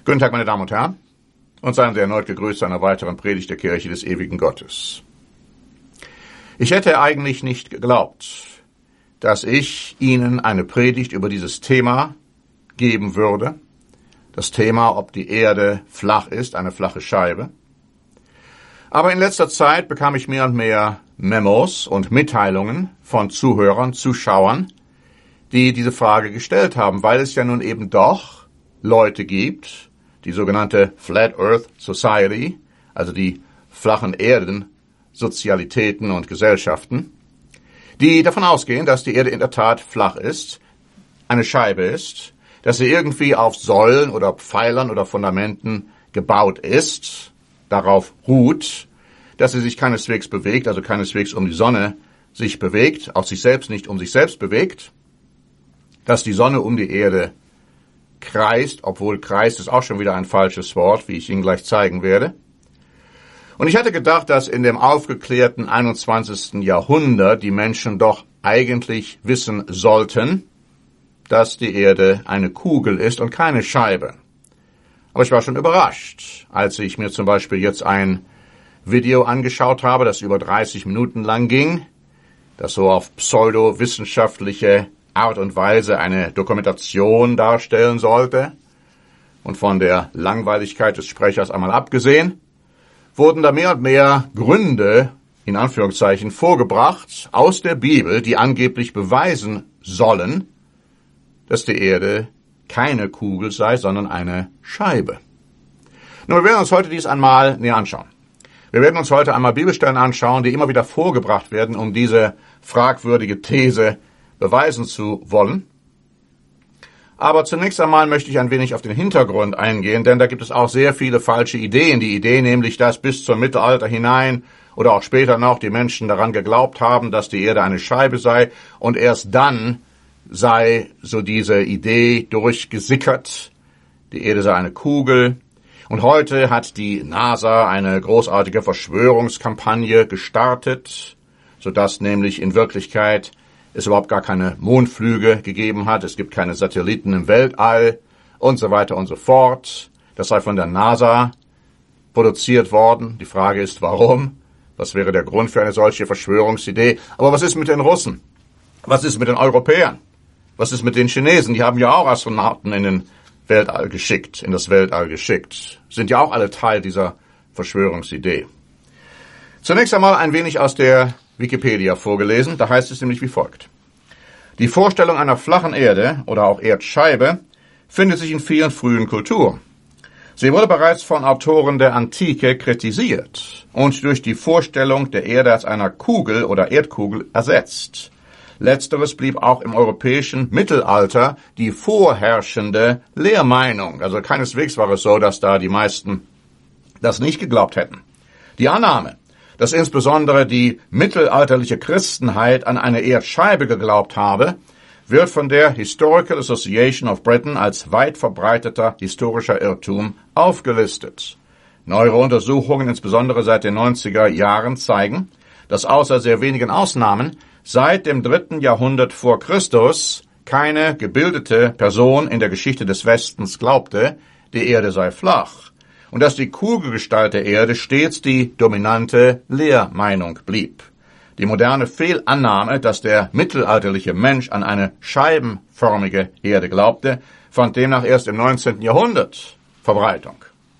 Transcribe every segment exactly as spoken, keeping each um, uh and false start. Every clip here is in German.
Guten Tag, meine Damen und Herren, und seien Sie erneut gegrüßt zu einer weiteren Predigt der Kirche des ewigen Gottes. Ich hätte eigentlich nicht geglaubt, dass ich Ihnen eine Predigt über dieses Thema geben würde. Das Thema, ob die Erde flach ist, eine flache Scheibe. Aber in letzter Zeit bekam ich mehr und mehr Memos und Mitteilungen von Zuhörern, Zuschauern, die diese Frage gestellt haben, weil es ja nun eben doch Leute gibt, die sogenannte Flat Earth Society, also die flachen Erden, Sozialitäten und Gesellschaften, die davon ausgehen, dass die Erde in der Tat flach ist, eine Scheibe ist, dass sie irgendwie auf Säulen oder Pfeilern oder Fundamenten gebaut ist, darauf ruht, dass sie sich keineswegs bewegt, also keineswegs um die Sonne sich bewegt, auch sich selbst nicht um sich selbst bewegt, dass die Sonne um die Erde kreist, obwohl kreist ist auch schon wieder ein falsches Wort, wie ich Ihnen gleich zeigen werde. Und ich hatte gedacht, dass in dem aufgeklärten einundzwanzigsten Jahrhundert die Menschen doch eigentlich wissen sollten, dass die Erde eine Kugel ist und keine Scheibe. Aber ich war schon überrascht, als ich mir zum Beispiel jetzt ein Video angeschaut habe, das über dreißig Minuten lang ging, das so auf pseudowissenschaftliche Art und Weise eine Dokumentation darstellen sollte. Und von der Langweiligkeit des Sprechers einmal abgesehen, wurden da mehr und mehr Gründe, in Anführungszeichen, vorgebracht aus der Bibel, die angeblich beweisen sollen, dass die Erde keine Kugel sei, sondern eine Scheibe. Nun, wir werden uns heute dies einmal näher anschauen. Wir werden uns heute einmal Bibelstellen anschauen, die immer wieder vorgebracht werden, um diese fragwürdige These beweisen zu wollen. Aber zunächst einmal möchte ich ein wenig auf den Hintergrund eingehen, denn da gibt es auch sehr viele falsche Ideen. Die Idee nämlich, dass bis zum Mittelalter hinein oder auch später noch die Menschen daran geglaubt haben, dass die Erde eine Scheibe sei und erst dann sei so diese Idee durchgesickert, die Erde sei eine Kugel. Und heute hat die NASA eine großartige Verschwörungskampagne gestartet, sodass nämlich in Wirklichkeit es überhaupt gar keine Mondflüge gegeben hat, es gibt keine Satelliten im Weltall und so weiter und so fort. Das sei von der NASA produziert worden. Die Frage ist, warum? Was wäre der Grund für eine solche Verschwörungsidee? Aber was ist mit den Russen? Was ist mit den Europäern? Was ist mit den Chinesen? Die haben ja auch Astronauten in den Weltall geschickt, in das Weltall geschickt. Sind ja auch alle Teil dieser Verschwörungsidee. Zunächst einmal ein wenig aus der Wikipedia vorgelesen, da heißt es nämlich wie folgt. Die Vorstellung einer flachen Erde oder auch Erdscheibe findet sich in vielen frühen Kulturen. Sie wurde bereits von Autoren der Antike kritisiert und durch die Vorstellung der Erde als einer Kugel oder Erdkugel ersetzt. Letzteres blieb auch im europäischen Mittelalter die vorherrschende Lehrmeinung. Also keineswegs war es so, dass da die meisten das nicht geglaubt hätten. Die Annahme, dass insbesondere die mittelalterliche Christenheit an eine Erdscheibe geglaubt habe, wird von der Historical Association of Britain als weit verbreiteter historischer Irrtum aufgelistet. Neuere Untersuchungen, insbesondere seit den neunziger Jahren, zeigen, dass außer sehr wenigen Ausnahmen seit dem dritten Jahrhundert vor Christus keine gebildete Person in der Geschichte des Westens glaubte, die Erde sei flach. Und dass die Kugelgestalt der Erde stets die dominante Lehrmeinung blieb. Die moderne Fehlannahme, dass der mittelalterliche Mensch an eine scheibenförmige Erde glaubte, fand demnach erst im neunzehnten Jahrhundert Verbreitung.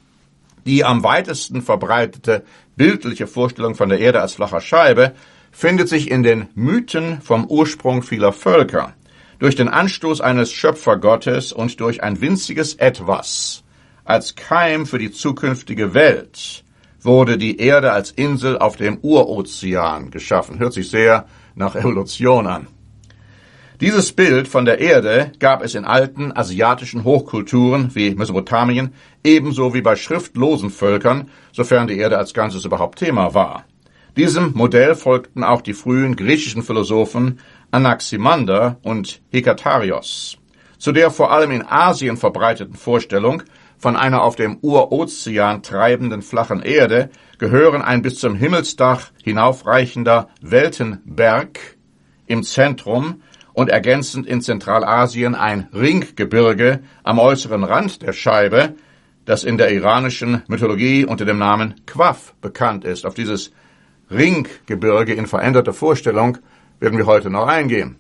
Die am weitesten verbreitete bildliche Vorstellung von der Erde als flacher Scheibe findet sich in den Mythen vom Ursprung vieler Völker, durch den Anstoß eines Schöpfergottes und durch ein winziges Etwas. Als Keim für die zukünftige Welt wurde die Erde als Insel auf dem Urozean geschaffen. Hört sich sehr nach Evolution an. Dieses Bild von der Erde gab es in alten asiatischen Hochkulturen wie Mesopotamien, ebenso wie bei schriftlosen Völkern, sofern die Erde als Ganzes überhaupt Thema war. Diesem Modell folgten auch die frühen griechischen Philosophen Anaximander und Hekatarios. Zu der vor allem in Asien verbreiteten Vorstellung von einer auf dem Urozean treibenden flachen Erde gehören ein bis zum Himmelsdach hinaufreichender Weltenberg im Zentrum und ergänzend in Zentralasien ein Ringgebirge am äußeren Rand der Scheibe, das in der iranischen Mythologie unter dem Namen Qaf bekannt ist. Auf dieses Ringgebirge in veränderter Vorstellung werden wir heute noch eingehen.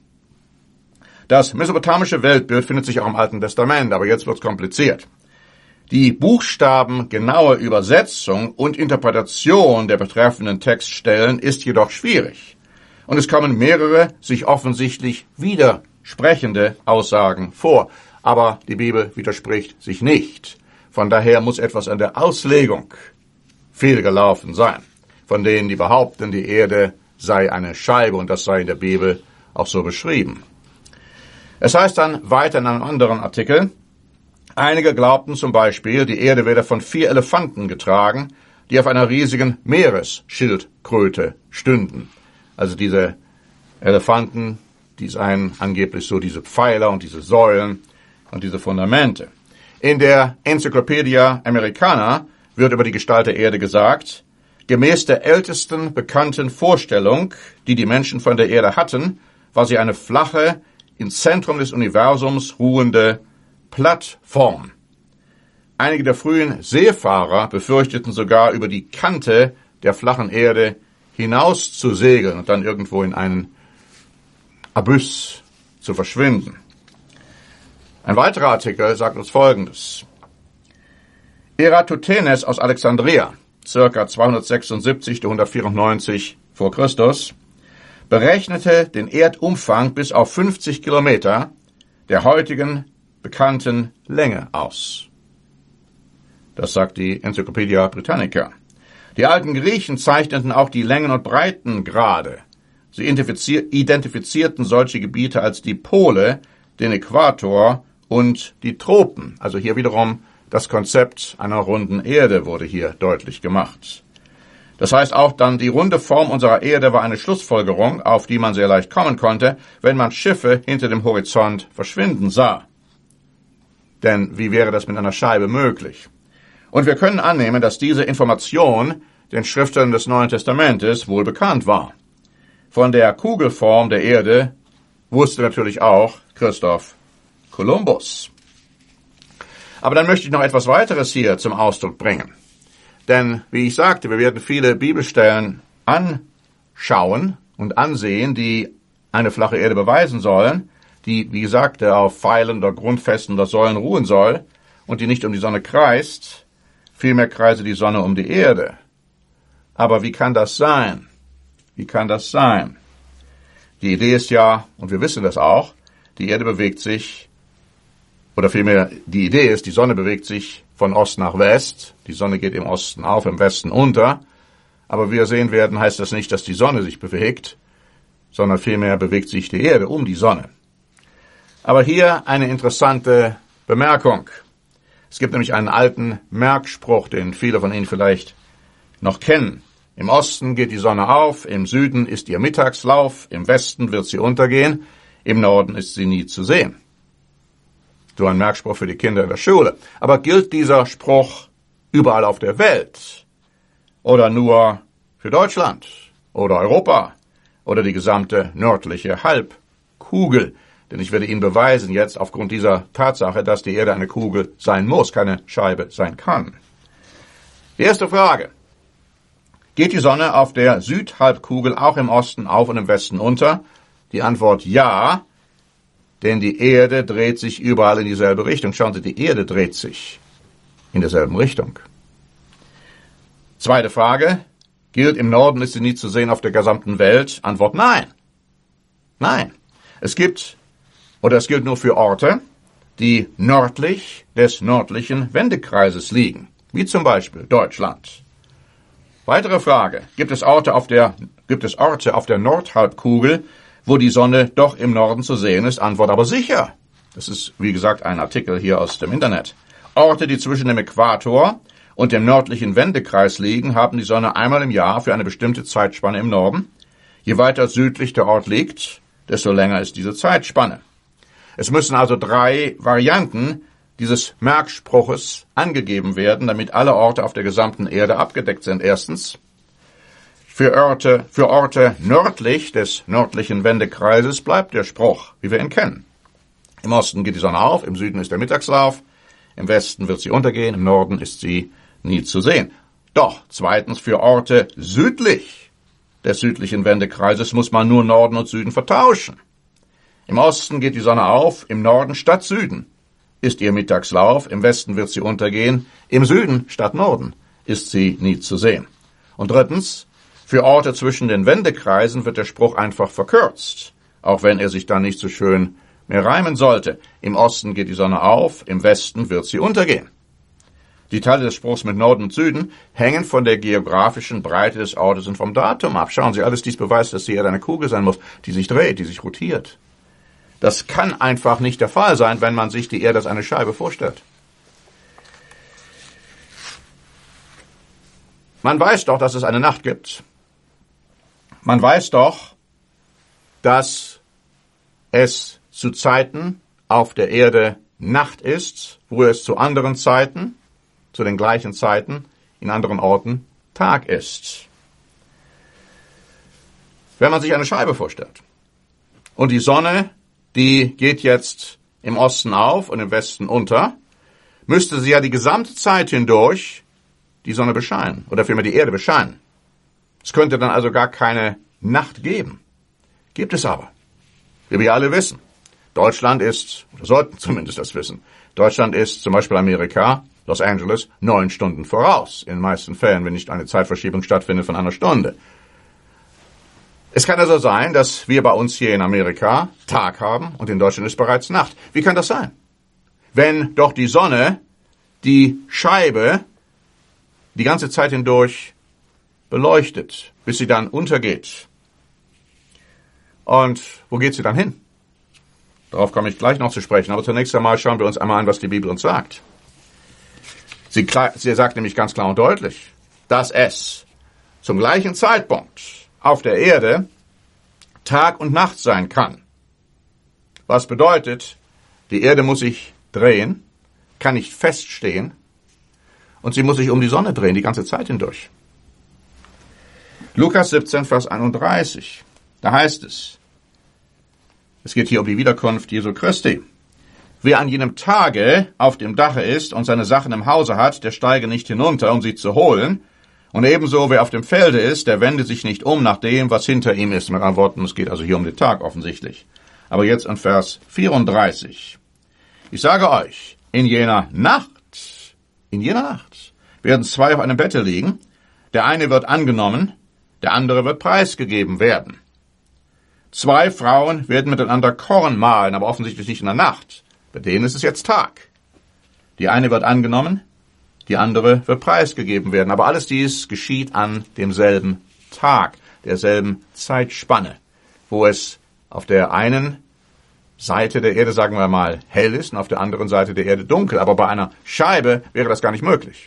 Das mesopotamische Weltbild findet sich auch im Alten Testament, aber jetzt wird es kompliziert. Die buchstabengenaue Übersetzung und Interpretation der betreffenden Textstellen ist jedoch schwierig. Und es kommen mehrere sich offensichtlich widersprechende Aussagen vor. Aber die Bibel widerspricht sich nicht. Von daher muss etwas an der Auslegung fehlgelaufen sein. Von denen, die behaupten, die Erde sei eine Scheibe und das sei in der Bibel auch so beschrieben. Es heißt dann weiter in einem anderen Artikel, einige glaubten zum Beispiel, die Erde werde von vier Elefanten getragen, die auf einer riesigen Meeresschildkröte stünden. Also diese Elefanten, die seien angeblich so diese Pfeiler und diese Säulen und diese Fundamente. In der Encyclopedia Americana wird über die Gestalt der Erde gesagt, gemäß der ältesten bekannten Vorstellung, die die Menschen von der Erde hatten, war sie eine flache, im Zentrum des Universums ruhende Plattform. Einige der frühen Seefahrer befürchteten sogar, über die Kante der flachen Erde hinaus zu segeln und dann irgendwo in einen Abyss zu verschwinden. Ein weiterer Artikel sagt uns Folgendes. Eratosthenes aus Alexandria, circa zweihundertsechsundsiebzig bis hundertvierundneunzig vor Christus, berechnete den Erdumfang bis auf fünfzig Kilometer der heutigen bekannten Länge aus. Das sagt die Encyclopedia Britannica. Die alten Griechen zeichneten auch die Längen- und Breitengrade. Sie identifizierten solche Gebiete als die Pole, den Äquator und die Tropen. Also hier wiederum das Konzept einer runden Erde wurde hier deutlich gemacht. Das heißt auch dann, die runde Form unserer Erde war eine Schlussfolgerung, auf die man sehr leicht kommen konnte, wenn man Schiffe hinter dem Horizont verschwinden sah. Denn wie wäre das mit einer Scheibe möglich? Und wir können annehmen, dass diese Information den Schriftstellern des Neuen Testamentes wohl bekannt war. Von der Kugelform der Erde wusste natürlich auch Christoph Kolumbus. Aber dann möchte ich noch etwas weiteres hier zum Ausdruck bringen. Denn, wie ich sagte, wir werden viele Bibelstellen anschauen und ansehen, die eine flache Erde beweisen sollen, die, wie gesagt, auf Pfeilen oder Grundfesten oder Säulen ruhen soll und die nicht um die Sonne kreist, vielmehr kreise die Sonne um die Erde. Aber wie kann das sein? Wie kann das sein? Die Idee ist ja, und wir wissen das auch, die Erde bewegt sich, oder vielmehr die Idee ist, die Sonne bewegt sich von Ost nach West. Die Sonne geht im Osten auf, im Westen unter. Aber wie wir sehen werden, heißt das nicht, dass die Sonne sich bewegt, sondern vielmehr bewegt sich die Erde um die Sonne. Aber hier eine interessante Bemerkung. Es gibt nämlich einen alten Merkspruch, den viele von Ihnen vielleicht noch kennen. Im Osten geht die Sonne auf, im Süden ist ihr Mittagslauf, im Westen wird sie untergehen, im Norden ist sie nie zu sehen. So ein Merkspruch für die Kinder in der Schule. Aber gilt dieser Spruch überall auf der Welt? Oder nur für Deutschland? Oder Europa? Oder die gesamte nördliche Halbkugel? Denn ich werde Ihnen beweisen jetzt aufgrund dieser Tatsache, dass die Erde eine Kugel sein muss, keine Scheibe sein kann. Die erste Frage. Geht die Sonne auf der Südhalbkugel auch im Osten auf und im Westen unter? Die Antwort ja. Denn die Erde dreht sich überall in dieselbe Richtung. Schauen Sie, die Erde dreht sich in derselben Richtung. Zweite Frage. Gilt im Norden, ist sie nie zu sehen auf der gesamten Welt? Antwort nein. Nein. Es gibt, oder es gilt nur für Orte, die nördlich des nördlichen Wendekreises liegen. Wie zum Beispiel Deutschland. Weitere Frage. Gibt es Orte auf der, gibt es Orte auf der Nordhalbkugel, wo die Sonne doch im Norden zu sehen ist? Antwort aber sicher. Das ist, wie gesagt, ein Artikel hier aus dem Internet. Orte, die zwischen dem Äquator und dem nördlichen Wendekreis liegen, haben die Sonne einmal im Jahr für eine bestimmte Zeitspanne im Norden. Je weiter südlich der Ort liegt, desto länger ist diese Zeitspanne. Es müssen also drei Varianten dieses Merkspruches angegeben werden, damit alle Orte auf der gesamten Erde abgedeckt sind. Erstens, Für Orte, für Orte nördlich des nördlichen Wendekreises bleibt der Spruch, wie wir ihn kennen. Im Osten geht die Sonne auf, im Süden ist der Mittagslauf, im Westen wird sie untergehen, im Norden ist sie nie zu sehen. Doch, zweitens, für Orte südlich des südlichen Wendekreises muss man nur Norden und Süden vertauschen. Im Osten geht die Sonne auf, im Norden statt Süden ist ihr Mittagslauf, im Westen wird sie untergehen, im Süden statt Norden ist sie nie zu sehen. Und drittens, für Orte zwischen den Wendekreisen wird der Spruch einfach verkürzt, auch wenn er sich dann nicht so schön mehr reimen sollte. Im Osten geht die Sonne auf, im Westen wird sie untergehen. Die Teile des Spruchs mit Norden und Süden hängen von der geografischen Breite des Ortes und vom Datum ab. Schauen Sie, alles dies beweist, dass die Erde eine Kugel sein muss, die sich dreht, die sich rotiert. Das kann einfach nicht der Fall sein, wenn man sich die Erde als eine Scheibe vorstellt. Man weiß doch, dass es eine Nacht gibt. Man weiß doch, dass es zu Zeiten auf der Erde Nacht ist, wo es zu anderen Zeiten, zu den gleichen Zeiten, in anderen Orten Tag ist. Wenn man sich eine Scheibe vorstellt und die Sonne, die geht jetzt im Osten auf und im Westen unter, müsste sie ja die gesamte Zeit hindurch die Sonne bescheinen oder vielmehr die Erde bescheinen. Es könnte dann also gar keine Nacht geben. Gibt es aber. Wie wir alle wissen. Deutschland ist, oder sollten zumindest das wissen, Deutschland ist zum Beispiel Amerika, Los Angeles, neun Stunden voraus. In den meisten Fällen, wenn nicht eine Zeitverschiebung stattfindet von einer Stunde. Es kann also sein, dass wir bei uns hier in Amerika Tag haben und in Deutschland ist bereits Nacht. Wie kann das sein? Wenn doch die Sonne die Scheibe die ganze Zeit hindurch beleuchtet, bis sie dann untergeht. Und wo geht sie dann hin? Darauf komme ich gleich noch zu sprechen. Aber zunächst einmal schauen wir uns einmal an, was die Bibel uns sagt. Sie, sie sagt nämlich ganz klar und deutlich, dass es zum gleichen Zeitpunkt auf der Erde Tag und Nacht sein kann. Was bedeutet, die Erde muss sich drehen, kann nicht feststehen und sie muss sich um die Sonne drehen, die ganze Zeit hindurch. Lukas siebzehn, Vers einunddreißig, da heißt es, es geht hier um die Wiederkunft Jesu Christi. Wer an jenem Tage auf dem Dache ist und seine Sachen im Hause hat, der steige nicht hinunter, um sie zu holen. Und ebenso, wer auf dem Felde ist, der wende sich nicht um nach dem, was hinter ihm ist. Mit anderen Worten, es geht also hier um den Tag offensichtlich. Aber jetzt in Vers vierunddreißig. Ich sage euch, in jener Nacht, in jener Nacht, werden zwei auf einem Bette liegen. Der eine wird angenommen, der andere wird preisgegeben werden. Zwei Frauen werden miteinander Korn mahlen, aber offensichtlich nicht in der Nacht. Bei denen ist es jetzt Tag. Die eine wird angenommen, die andere wird preisgegeben werden. Aber alles dies geschieht an demselben Tag, derselben Zeitspanne, wo es auf der einen Seite der Erde, sagen wir mal, hell ist und auf der anderen Seite der Erde dunkel. Aber bei einer Scheibe wäre das gar nicht möglich.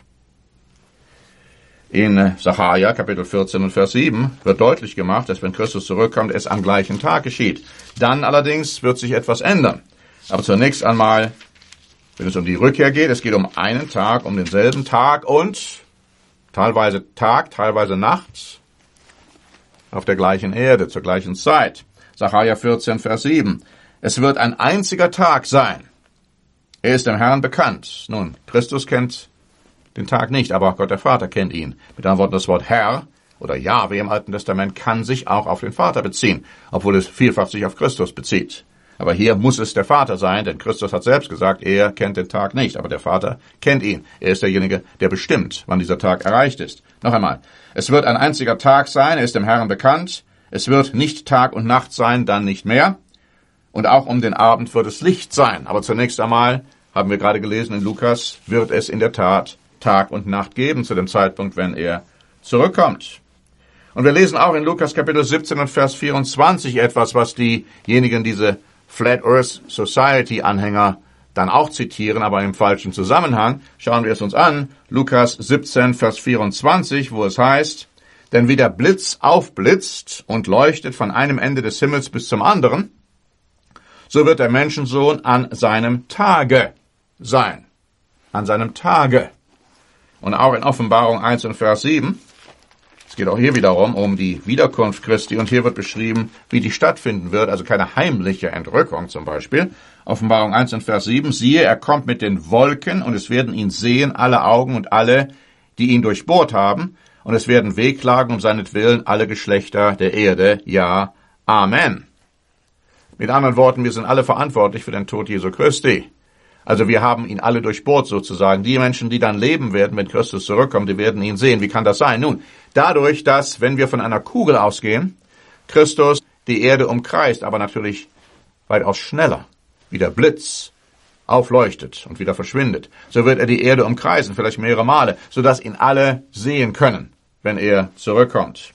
In Sacharja, Kapitel vierzehn und Vers sieben, wird deutlich gemacht, dass wenn Christus zurückkommt, es am gleichen Tag geschieht. Dann allerdings wird sich etwas ändern. Aber zunächst einmal, wenn es um die Rückkehr geht, es geht um einen Tag, um denselben Tag und teilweise Tag, teilweise Nacht auf der gleichen Erde, zur gleichen Zeit. Sacharja vierzehn, Vers sieben. Es wird ein einziger Tag sein. Er ist dem Herrn bekannt. Nun, Christus kennt den Tag nicht, aber Gott der Vater kennt ihn. Mit anderen Worten, das Wort Herr oder Jahwe im Alten Testament kann sich auch auf den Vater beziehen, obwohl es vielfach sich auf Christus bezieht. Aber hier muss es der Vater sein, denn Christus hat selbst gesagt, er kennt den Tag nicht, aber der Vater kennt ihn. Er ist derjenige, der bestimmt, wann dieser Tag erreicht ist. Noch einmal, es wird ein einziger Tag sein, er ist dem Herrn bekannt. Es wird nicht Tag und Nacht sein, dann nicht mehr. Und auch um den Abend wird es Licht sein. Aber zunächst einmal, haben wir gerade gelesen in Lukas, wird es in der Tat Tag und Nacht geben zu dem Zeitpunkt, wenn er zurückkommt. Und wir lesen auch in Lukas Kapitel siebzehn und Vers vierundzwanzig etwas, was diejenigen, diese Flat Earth Society Anhänger dann auch zitieren, aber im falschen Zusammenhang. Schauen wir es uns an. Lukas siebzehn, Vers vierundzwanzig, wo es heißt, denn wie der Blitz aufblitzt und leuchtet von einem Ende des Himmels bis zum anderen, so wird der Menschensohn an seinem Tage sein. An seinem Tage. Und auch in Offenbarung eins und Vers sieben, Es geht auch hier wiederum um die Wiederkunft Christi und hier wird beschrieben, wie die stattfinden wird, also keine heimliche Entrückung zum Beispiel. Offenbarung eins und Vers sieben, siehe, er kommt mit den Wolken und es werden ihn sehen, alle Augen und alle, die ihn durchbohrt haben, und es werden wehklagen um seinetwillen alle Geschlechter der Erde. Ja, Amen. Mit anderen Worten, wir sind alle verantwortlich für den Tod Jesu Christi. Also wir haben ihn alle durchbohrt sozusagen. Die Menschen, die dann leben werden, wenn Christus zurückkommt, die werden ihn sehen. Wie kann das sein? Nun, dadurch, dass, wenn wir von einer Kugel ausgehen, Christus die Erde umkreist, aber natürlich weitaus schneller, wie der Blitz aufleuchtet und wieder verschwindet, so wird er die Erde umkreisen, vielleicht mehrere Male, sodass ihn alle sehen können, wenn er zurückkommt.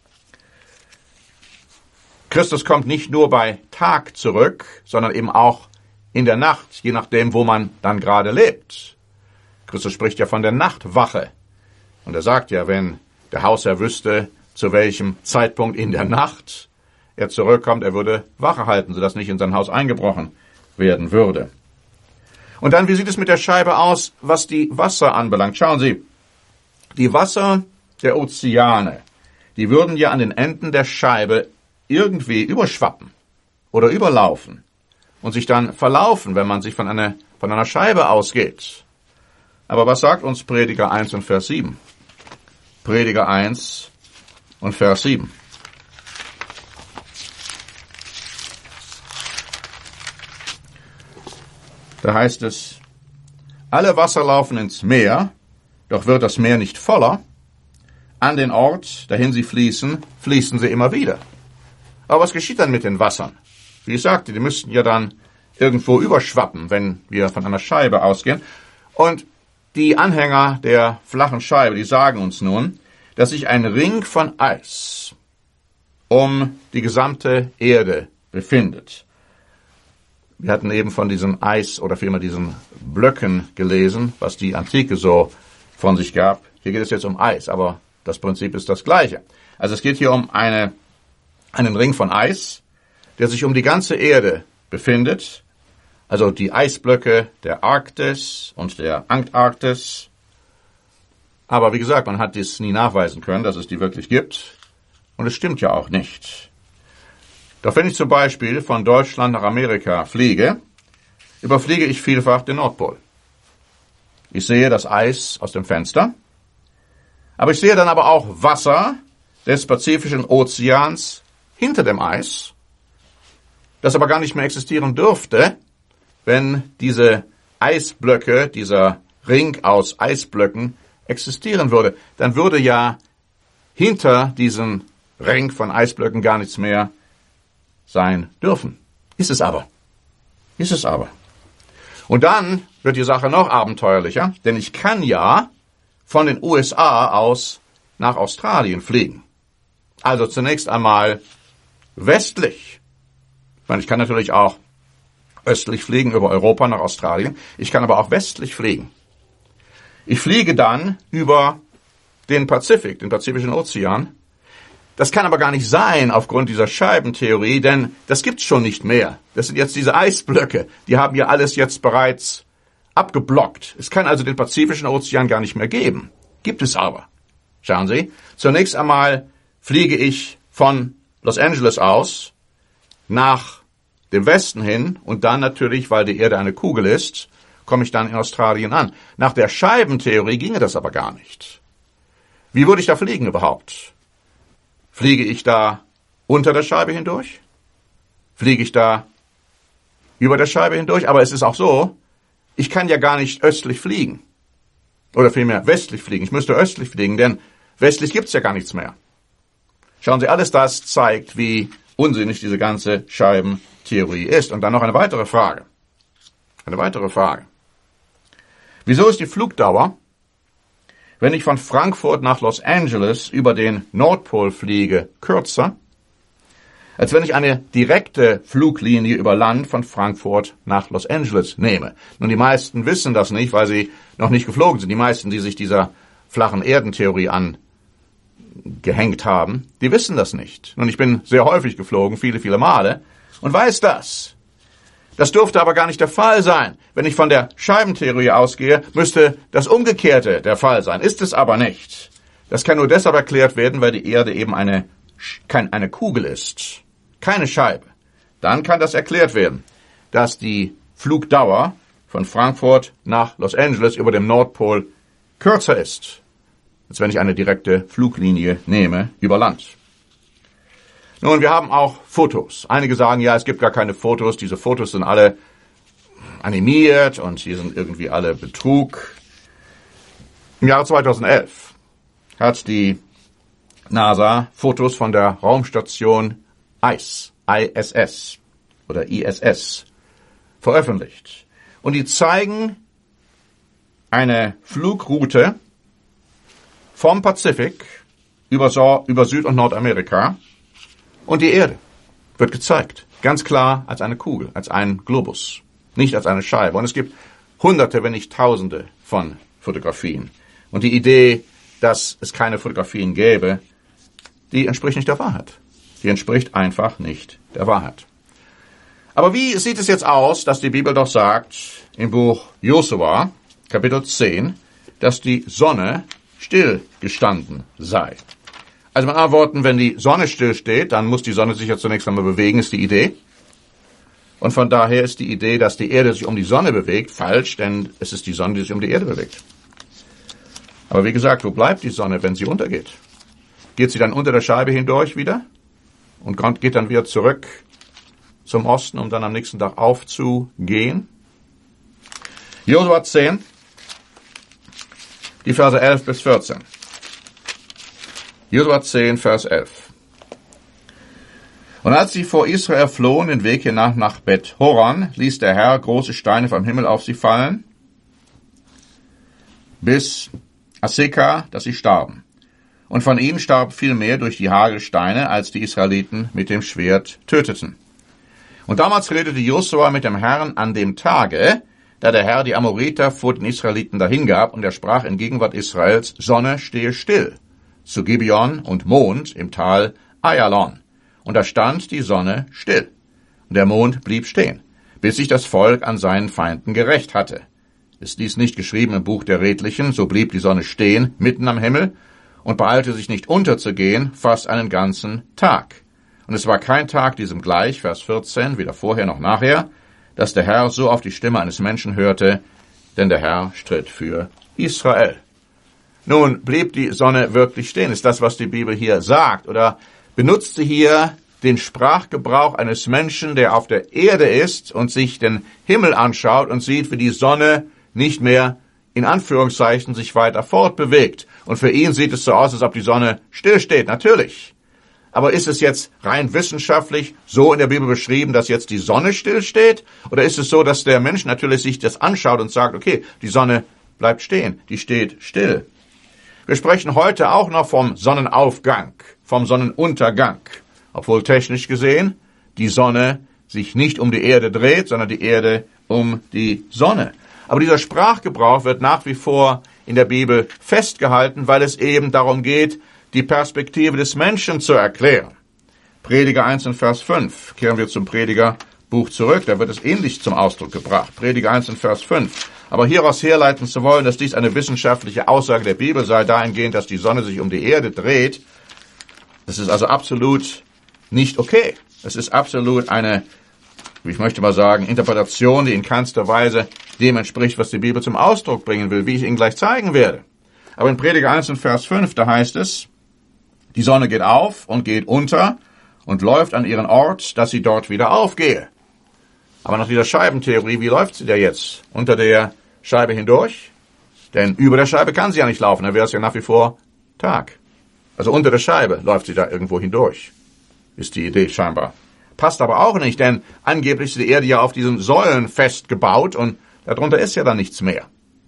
Christus kommt nicht nur bei Tag zurück, sondern eben auch in der Nacht, je nachdem, wo man dann gerade lebt. Christus spricht ja von der Nachtwache. Und er sagt ja, wenn der Hausherr wüsste, zu welchem Zeitpunkt in der Nacht er zurückkommt, er würde Wache halten, sodass nicht in sein Haus eingebrochen werden würde. Und dann, wie sieht es mit der Scheibe aus, was die Wasser anbelangt? Schauen Sie, die Wasser der Ozeane, die würden ja an den Enden der Scheibe irgendwie überschwappen oder überlaufen und sich dann verlaufen, wenn man sich von einer, von einer Scheibe ausgeht. Aber was sagt uns Prediger eins und Vers sieben? Prediger eins und Vers sieben. Da heißt es, alle Wasser laufen ins Meer, doch wird das Meer nicht voller. An den Ort, dahin sie fließen, fließen sie immer wieder. Aber was geschieht dann mit den Wassern? Wie ich sagte, die müssten ja dann irgendwo überschwappen, wenn wir von einer Scheibe ausgehen. Und die Anhänger der flachen Scheibe, die sagen uns nun, dass sich ein Ring von Eis um die gesamte Erde befindet. Wir hatten eben von diesem Eis oder vielmehr diesen Blöcken gelesen, was die Antike so von sich gab. Hier geht es jetzt um Eis, aber das Prinzip ist das gleiche. Also es geht hier um eine, einen Ring von Eis, der sich um die ganze Erde befindet. Also die Eisblöcke der Arktis und der Antarktis. Aber wie gesagt, man hat dies nie nachweisen können, dass es die wirklich gibt. Und es stimmt ja auch nicht. Doch wenn ich zum Beispiel von Deutschland nach Amerika fliege, überfliege ich vielfach den Nordpol. Ich sehe das Eis aus dem Fenster, aber ich sehe dann aber auch Wasser des Pazifischen Ozeans hinter dem Eis, das aber gar nicht mehr existieren dürfte, wenn diese Eisblöcke, dieser Ring aus Eisblöcken existieren würde. Dann würde ja hinter diesem Ring von Eisblöcken gar nichts mehr sein dürfen. Ist es aber. Ist es aber. Und dann wird die Sache noch abenteuerlicher, denn ich kann ja von den U S A aus nach Australien fliegen. Also zunächst einmal westlich. Ich meine, ich kann natürlich auch östlich fliegen über Europa nach Australien. Ich kann aber auch westlich fliegen. Ich fliege dann über den Pazifik, den Pazifischen Ozean. Das kann aber gar nicht sein aufgrund dieser Scheibentheorie, denn das gibt's schon nicht mehr. Das sind jetzt diese Eisblöcke. Die haben ja alles jetzt bereits abgeblockt. Es kann also den Pazifischen Ozean gar nicht mehr geben. Gibt es aber. Schauen Sie, zunächst einmal fliege ich von Los Angeles aus nach dem Westen hin und dann natürlich, weil die Erde eine Kugel ist, komme ich dann in Australien an. Nach der Scheibentheorie ginge das aber gar nicht. Wie würde ich da fliegen überhaupt? Fliege ich da unter der Scheibe hindurch? Fliege ich da über der Scheibe hindurch? Aber es ist auch so, ich kann ja gar nicht östlich fliegen. Oder vielmehr westlich fliegen. Ich müsste östlich fliegen, denn westlich gibt's ja gar nichts mehr. Schauen Sie, alles das zeigt, wie unsinnig diese ganze Scheibentheorie ist. Und dann noch eine weitere Frage. Eine weitere Frage. Wieso ist die Flugdauer, wenn ich von Frankfurt nach Los Angeles über den Nordpol fliege, kürzer, als wenn ich eine direkte Fluglinie über Land von Frankfurt nach Los Angeles nehme? Nun, die meisten wissen das nicht, weil sie noch nicht geflogen sind. Die meisten, die sich dieser flachen Erdentheorie angehängt haben, die wissen das nicht. Nun, ich bin sehr häufig geflogen, viele, viele Male, und weiß das. Das dürfte aber gar nicht der Fall sein. Wenn ich von der Scheibentheorie ausgehe, müsste das Umgekehrte der Fall sein. Ist es aber nicht. Das kann nur deshalb erklärt werden, weil die Erde eben eine, eine Kugel ist, keine Scheibe. Dann kann das erklärt werden, dass die Flugdauer von Frankfurt nach Los Angeles über dem Nordpol kürzer ist, als wenn ich eine direkte Fluglinie nehme über Land. Nun, wir haben auch Fotos. Einige sagen, ja, es gibt gar keine Fotos, diese Fotos sind alle animiert und die sind irgendwie alle Betrug. Im Jahre zweitausendelf hat die NASA Fotos von der Raumstation I S S oder I S S veröffentlicht. Und die zeigen eine Flugroute vom Pazifik über, so- über Süd- und Nordamerika und die Erde wird gezeigt. Ganz klar als eine Kugel, als ein Globus, nicht als eine Scheibe. Und es gibt Hunderte, wenn nicht Tausende von Fotografien. Und die Idee, dass es keine Fotografien gäbe, die entspricht nicht der Wahrheit. Die entspricht einfach nicht der Wahrheit. Aber wie sieht es jetzt aus, dass die Bibel doch sagt, im Buch Josua, Kapitel zehn, dass die Sonne stillgestanden sei? Also mit anderen Worten, wenn die Sonne stillsteht, dann muss die Sonne sich ja zunächst einmal bewegen, ist die Idee. Und von daher ist die Idee, dass die Erde sich um die Sonne bewegt, falsch, denn es ist die Sonne, die sich um die Erde bewegt. Aber wie gesagt, wo bleibt die Sonne, wenn sie untergeht? Geht sie dann unter der Scheibe hindurch wieder und geht dann wieder zurück zum Osten, um dann am nächsten Tag aufzugehen? Josua zehn, die Verse elf bis vierzehn. Josua zehn, Vers elf. Und als sie vor Israel flohen, den Weg hinab nach Bet Horon, ließ der Herr große Steine vom Himmel auf sie fallen, bis Aseka, dass sie starben. Und von ihnen starb viel mehr durch die Hagelsteine, als die Israeliten mit dem Schwert töteten. Und damals redete Josua mit dem Herrn an dem Tage, da der Herr die Amoriter vor den Israeliten dahingab, und er sprach in Gegenwart Israels, Sonne, stehe still, zu Gibeon und Mond im Tal Ayalon. Und da stand die Sonne still, und der Mond blieb stehen, bis sich das Volk an seinen Feinden gerächt hatte. Ist dies nicht geschrieben im Buch der Redlichen, so blieb die Sonne stehen, mitten am Himmel, und beeilte sich nicht unterzugehen, fast einen ganzen Tag. Und es war kein Tag diesem gleich, Vers vierzehn, weder vorher noch nachher, dass der Herr so auf die Stimme eines Menschen hörte, denn der Herr stritt für Israel. Nun, blieb die Sonne wirklich stehen? Ist das, was die Bibel hier sagt? Oder benutzt sie hier den Sprachgebrauch eines Menschen, der auf der Erde ist und sich den Himmel anschaut und sieht, wie die Sonne nicht mehr in Anführungszeichen sich weiter fortbewegt. Und für ihn sieht es so aus, als ob die Sonne stillsteht. Natürlich. Aber ist es jetzt rein wissenschaftlich so in der Bibel beschrieben, dass jetzt die Sonne stillsteht? Oder ist es so, dass der Mensch natürlich sich das anschaut und sagt, okay, die Sonne bleibt stehen, die steht still? Wir sprechen heute auch noch vom Sonnenaufgang, vom Sonnenuntergang. Obwohl technisch gesehen die Sonne sich nicht um die Erde dreht, sondern die Erde um die Sonne. Aber dieser Sprachgebrauch wird nach wie vor in der Bibel festgehalten, weil es eben darum geht, die Perspektive des Menschen zu erklären. Prediger eins und Vers fünf. Kehren wir zum Predigerbuch zurück, da wird es ähnlich zum Ausdruck gebracht. Prediger eins und Vers fünf. Aber hieraus herleiten zu wollen, dass dies eine wissenschaftliche Aussage der Bibel sei, dahingehend, dass die Sonne sich um die Erde dreht, das ist also absolut nicht okay. Es ist absolut eine, ich möchte mal sagen, Interpretation, die in keinster Weise dem entspricht, was die Bibel zum Ausdruck bringen will, wie ich Ihnen gleich zeigen werde. Aber in Prediger eins und Vers fünf, da heißt es, die Sonne geht auf und geht unter und läuft an ihren Ort, dass sie dort wieder aufgehe. Aber nach dieser Scheibentheorie, wie läuft sie da jetzt? Unter der Scheibe hindurch? Denn über der Scheibe kann sie ja nicht laufen, dann wäre es ja nach wie vor Tag. Also unter der Scheibe läuft sie da irgendwo hindurch, ist die Idee scheinbar. Passt aber auch nicht, denn angeblich ist die Erde ja auf diesen Säulen festgebaut und darunter ist ja dann nichts mehr.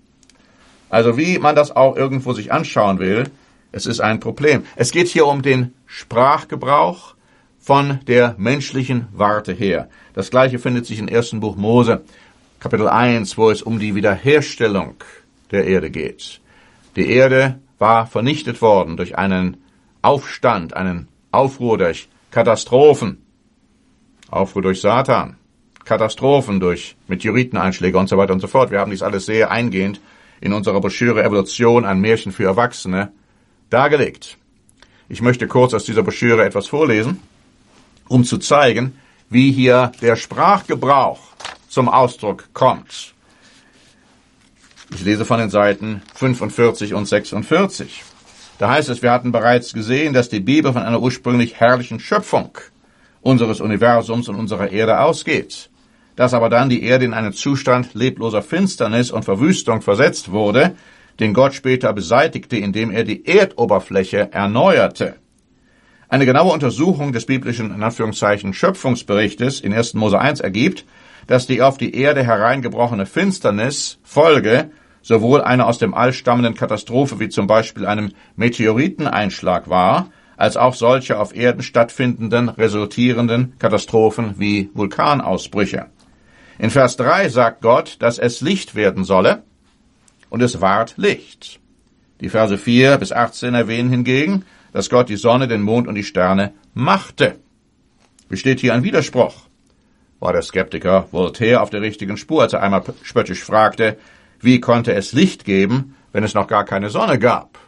Also wie man das auch irgendwo sich anschauen will, es ist ein Problem. Es geht hier um den Sprachgebrauch von der menschlichen Warte her. Das Gleiche findet sich im ersten Buch Mose, Kapitel eins, wo es um die Wiederherstellung der Erde geht. Die Erde war vernichtet worden durch einen Aufstand, einen Aufruhr durch Katastrophen, Aufruhr durch Satan, Katastrophen durch Meteoriteneinschläge und so weiter und so fort. Wir haben dies alles sehr eingehend in unserer Broschüre Evolution, ein Märchen für Erwachsene dargelegt. Ich möchte kurz aus dieser Broschüre etwas vorlesen, um zu zeigen, wie hier der Sprachgebrauch zum Ausdruck kommt. Ich lese von den Seiten fünfundvierzig und sechsundvierzig. Da heißt es, wir hatten bereits gesehen, dass die Bibel von einer ursprünglich herrlichen Schöpfung unseres Universums und unserer Erde ausgeht. Dass aber dann die Erde in einen Zustand lebloser Finsternis und Verwüstung versetzt wurde, den Gott später beseitigte, indem er die Erdoberfläche erneuerte. Eine genaue Untersuchung des biblischen, in Anführungszeichen, Schöpfungsberichtes in erster Mose eins ergibt, dass die auf die Erde hereingebrochene Finsternis Folge sowohl einer aus dem All stammenden Katastrophe wie zum Beispiel einem Meteoriteneinschlag war, als auch solche auf Erden stattfindenden, resultierenden Katastrophen wie Vulkanausbrüche. In Vers drei sagt Gott, dass es Licht werden solle, und es ward Licht. Die Verse vier bis achtzehn erwähnen hingegen, dass Gott die Sonne, den Mond und die Sterne machte. Besteht hier ein Widerspruch? War der Skeptiker Voltaire auf der richtigen Spur, als er einmal spöttisch fragte, wie konnte es Licht geben, wenn es noch gar keine Sonne gab?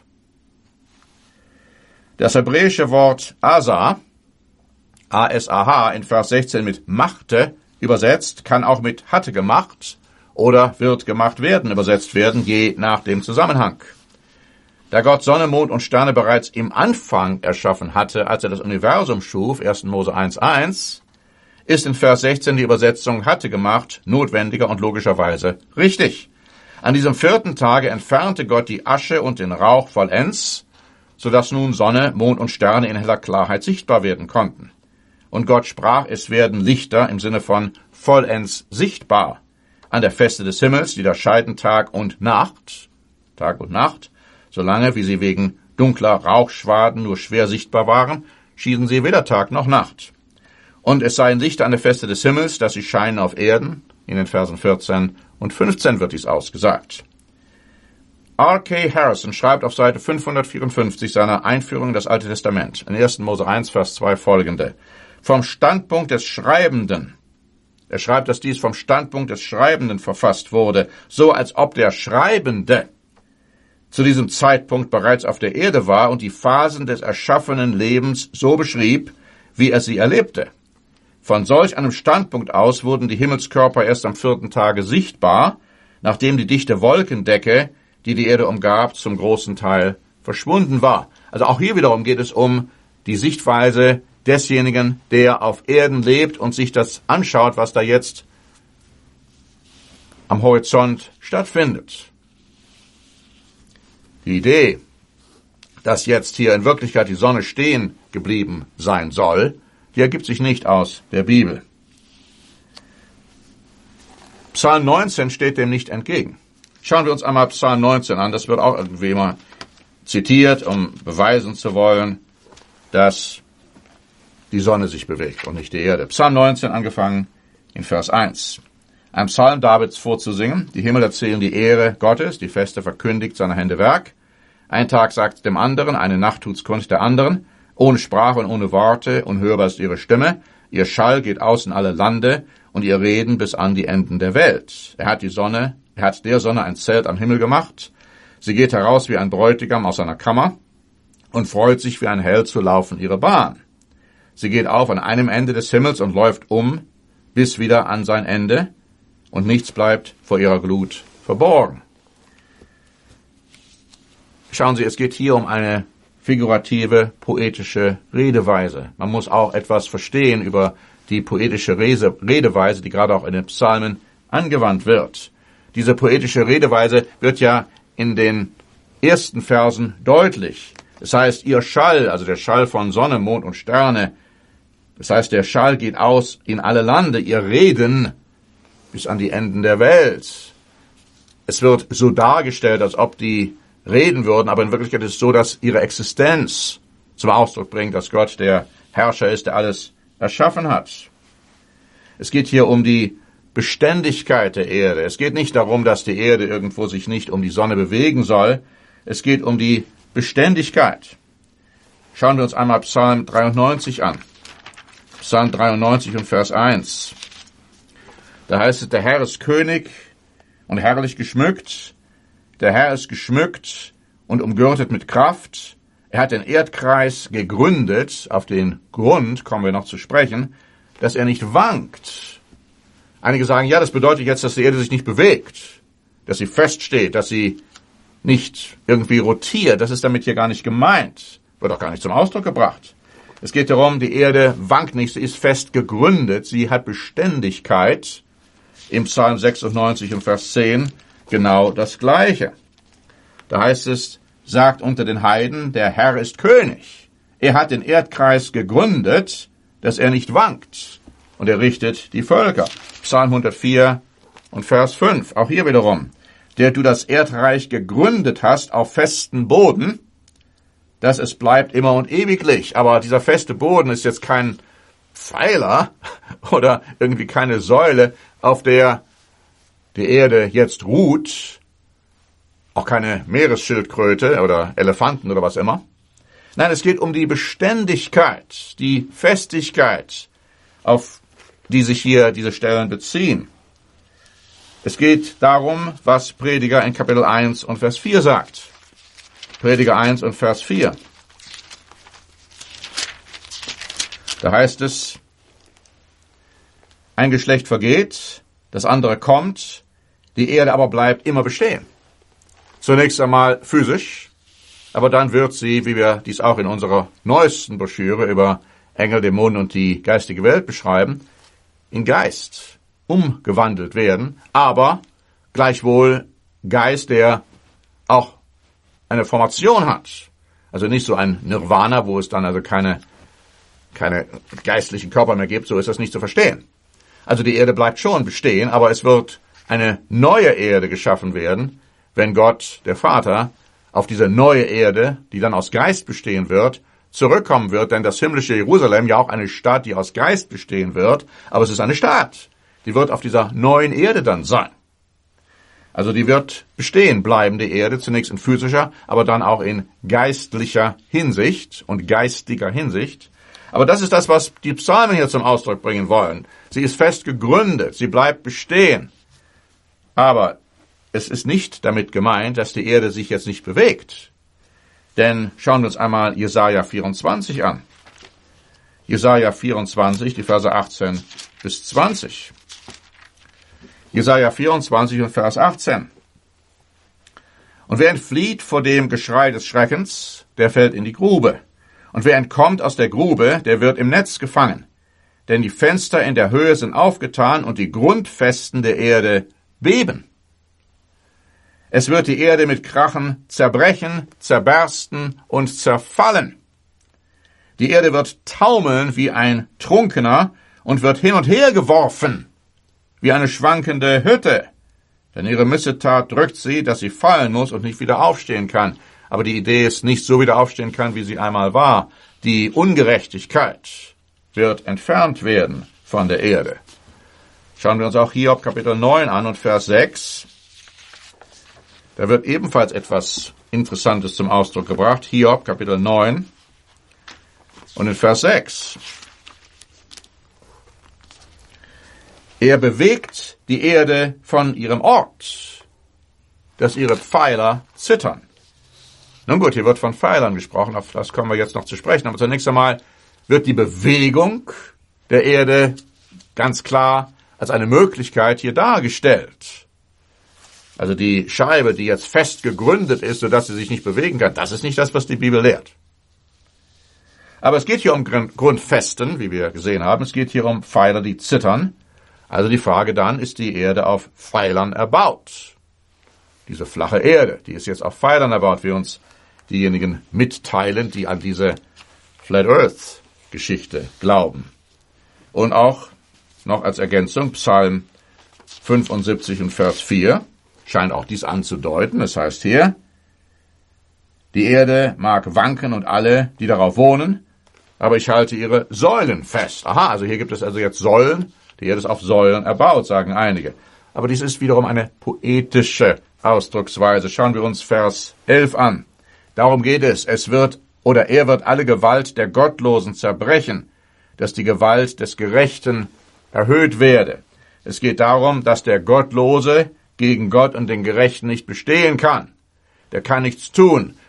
Das hebräische Wort Asa, A S A H, in Vers sechzehn mit machte übersetzt, kann auch mit hatte gemacht oder wird gemacht werden übersetzt werden, je nach dem Zusammenhang. Da Gott Sonne, Mond und Sterne bereits im Anfang erschaffen hatte, als er das Universum schuf, erster Mose eins eins, ist in Vers sechzehn die Übersetzung hatte gemacht, notwendiger und logischerweise richtig. An diesem vierten Tage entfernte Gott die Asche und den Rauch vollends, sodass nun Sonne, Mond und Sterne in heller Klarheit sichtbar werden konnten. Und Gott sprach, es werden Lichter im Sinne von vollends sichtbar an der Feste des Himmels, die da scheiden Tag und Nacht, Tag und Nacht, solange wie sie wegen dunkler Rauchschwaden nur schwer sichtbar waren, schieden sie weder Tag noch Nacht. Und es seien Lichter an der Feste des Himmels, dass sie scheinen auf Erden, in den Versen vierzehn und fünfzehn wird dies ausgesagt. R K Harrison schreibt auf Seite fünfhundertvierundfünfzig seiner Einführung in das Alte Testament, in erster Mose eins, Vers zwei folgende. Vom Standpunkt des Schreibenden, er schreibt, dass dies vom Standpunkt des Schreibenden verfasst wurde, so als ob der Schreibende zu diesem Zeitpunkt bereits auf der Erde war und die Phasen des erschaffenen Lebens so beschrieb, wie er sie erlebte. Von solch einem Standpunkt aus wurden die Himmelskörper erst am vierten Tage sichtbar, nachdem die dichte Wolkendecke, die die Erde umgab, zum großen Teil verschwunden war. Also auch hier wiederum geht es um die Sichtweise desjenigen, der auf Erden lebt und sich das anschaut, was da jetzt am Horizont stattfindet. Die Idee, dass jetzt hier in Wirklichkeit die Sonne stehen geblieben sein soll, die ergibt sich nicht aus der Bibel. Psalm neunzehn steht dem nicht entgegen. Schauen wir uns einmal Psalm neunzehn an. Das wird auch irgendwie immer zitiert, um beweisen zu wollen, dass die Sonne sich bewegt und nicht die Erde. Psalm neunzehn, angefangen in Vers eins. Ein Psalm Davids vorzusingen. Die Himmel erzählen die Ehre Gottes, die Feste verkündigt seiner Hände Werk. Ein Tag sagt dem anderen, eine Nacht tut's kund der anderen. Ohne Sprache und ohne Worte, unhörbar ist ihre Stimme. Ihr Schall geht aus in alle Lande und ihr Reden bis an die Enden der Welt. Er hat die Sonne, er hat der Sonne ein Zelt am Himmel gemacht. Sie geht heraus wie ein Bräutigam aus seiner Kammer und freut sich wie ein Held zu laufen ihre Bahn. Sie geht auf an einem Ende des Himmels und läuft um bis wieder an sein Ende und nichts bleibt vor ihrer Glut verborgen. Schauen Sie, es geht hier um eine figurative, poetische Redeweise. Man muss auch etwas verstehen über die poetische Redeweise, die gerade auch in den Psalmen angewandt wird. Diese poetische Redeweise wird ja in den ersten Versen deutlich. Das heißt, ihr Schall, also der Schall von Sonne, Mond und Sterne, das heißt, der Schall geht aus in alle Lande, ihr Reden bis an die Enden der Welt. Es wird so dargestellt, als ob die reden würden, aber in Wirklichkeit ist es so, dass ihre Existenz zum Ausdruck bringt, dass Gott der Herrscher ist, der alles erschaffen hat. Es geht hier um die Beständigkeit der Erde. Es geht nicht darum, dass die Erde irgendwo sich nicht um die Sonne bewegen soll. Es geht um die Beständigkeit. Schauen wir uns einmal Psalm dreiundneunzig an. Psalm dreiundneunzig und Vers eins. Da heißt es, der Herr ist König und herrlich geschmückt. Der Herr ist geschmückt und umgürtet mit Kraft. Er hat den Erdkreis gegründet, auf den Grund kommen wir noch zu sprechen, dass er nicht wankt. Einige sagen, ja, das bedeutet jetzt, dass die Erde sich nicht bewegt, dass sie feststeht, dass sie nicht irgendwie rotiert. Das ist damit hier gar nicht gemeint. Wird auch gar nicht zum Ausdruck gebracht. Es geht darum, die Erde wankt nicht, sie ist fest gegründet, sie hat Beständigkeit. Im Psalm sechsundneunzig und Vers zehn genau das Gleiche. Da heißt es, sagt unter den Heiden, der Herr ist König. Er hat den Erdkreis gegründet, dass er nicht wankt. Und er richtet die Völker. Psalm hundertvier und Vers fünf. Auch hier wiederum. Der du das Erdreich gegründet hast auf festen Boden, dass es bleibt immer und ewiglich. Aber dieser feste Boden ist jetzt kein Pfeiler oder irgendwie keine Säule, auf der die Erde jetzt ruht. Auch keine Meeresschildkröte oder Elefanten oder was immer. Nein, es geht um die Beständigkeit, die Festigkeit, auf die sich hier diese Stellen beziehen. Es geht darum, was Prediger in Kapitel eins und Vers vier sagt. Prediger eins und Vers vier. Da heißt es, ein Geschlecht vergeht, das andere kommt, die Erde aber bleibt immer bestehen. Zunächst einmal physisch, aber dann wird sie, wie wir dies auch in unserer neuesten Broschüre über Engel, Dämonen und die geistige Welt beschreiben, in Geist umgewandelt werden, aber gleichwohl Geist, der auch eine Formation hat. Also nicht so ein Nirvana, wo es dann also keine, keine geistlichen Körper mehr gibt, so ist das nicht zu verstehen. Also die Erde bleibt schon bestehen, aber es wird eine neue Erde geschaffen werden, wenn Gott, der Vater, auf diese neue Erde, die dann aus Geist bestehen wird, zurückkommen wird, denn das himmlische Jerusalem, ja auch eine Stadt, die aus Geist bestehen wird, aber es ist eine Stadt, die wird auf dieser neuen Erde dann sein. Also die wird bestehen bleiben, die Erde, zunächst in physischer, aber dann auch in geistlicher Hinsicht und geistiger Hinsicht. Aber das ist das, was die Psalmen hier zum Ausdruck bringen wollen. Sie ist fest gegründet, sie bleibt bestehen. Aber es ist nicht damit gemeint, dass die Erde sich jetzt nicht bewegt. Denn schauen wir uns einmal Jesaja vierundzwanzig an. Jesaja vierundzwanzig, die Verse achtzehn bis zwanzig. Jesaja vierundzwanzig und Vers achtzehn. Und wer entflieht vor dem Geschrei des Schreckens, der fällt in die Grube. Und wer entkommt aus der Grube, der wird im Netz gefangen. Denn die Fenster in der Höhe sind aufgetan und die Grundfesten der Erde beben. Es wird die Erde mit Krachen zerbrechen, zerbersten und zerfallen. Die Erde wird taumeln wie ein Trunkener und wird hin und her geworfen, wie eine schwankende Hütte. Denn ihre Missetat drückt sie, dass sie fallen muss und nicht wieder aufstehen kann. Aber die Idee ist, nicht so wieder aufstehen kann, wie sie einmal war. Die Ungerechtigkeit wird entfernt werden von der Erde. Schauen wir uns auch Hiob Kapitel neun an und Vers sechs. Da wird ebenfalls etwas Interessantes zum Ausdruck gebracht. Hiob Kapitel neun und in Vers sechs. Er bewegt die Erde von ihrem Ort, dass ihre Pfeiler zittern. Nun gut, hier wird von Pfeilern gesprochen, auf das kommen wir jetzt noch zu sprechen. Aber zunächst einmal wird die Bewegung der Erde ganz klar als eine Möglichkeit hier dargestellt. Also die Scheibe, die jetzt fest gegründet ist, sodass sie sich nicht bewegen kann, das ist nicht das, was die Bibel lehrt. Aber es geht hier um Grundfesten, wie wir gesehen haben. Es geht hier um Pfeiler, die zittern. Also die Frage dann, ist die Erde auf Pfeilern erbaut? Diese flache Erde, die ist jetzt auf Pfeilern erbaut, wie uns diejenigen mitteilen, die an diese Flat Earth Geschichte glauben. Und auch noch als Ergänzung Psalm fünfundsiebzig und Vers vier scheint auch dies anzudeuten. Es heißt hier, die Erde mag wanken und alle, die darauf wohnen, aber ich halte ihre Säulen fest. Aha, also hier gibt es also jetzt Säulen. Die Erde ist auf Säulen erbaut, sagen einige. Aber dies ist wiederum eine poetische Ausdrucksweise. Schauen wir uns Vers elf an. Darum geht es. Es wird oder er wird alle Gewalt der Gottlosen zerbrechen, dass die Gewalt des Gerechten erhöht werde. Es geht darum, dass der Gottlose gegen Gott und den Gerechten nicht bestehen kann. Der kann nichts tun.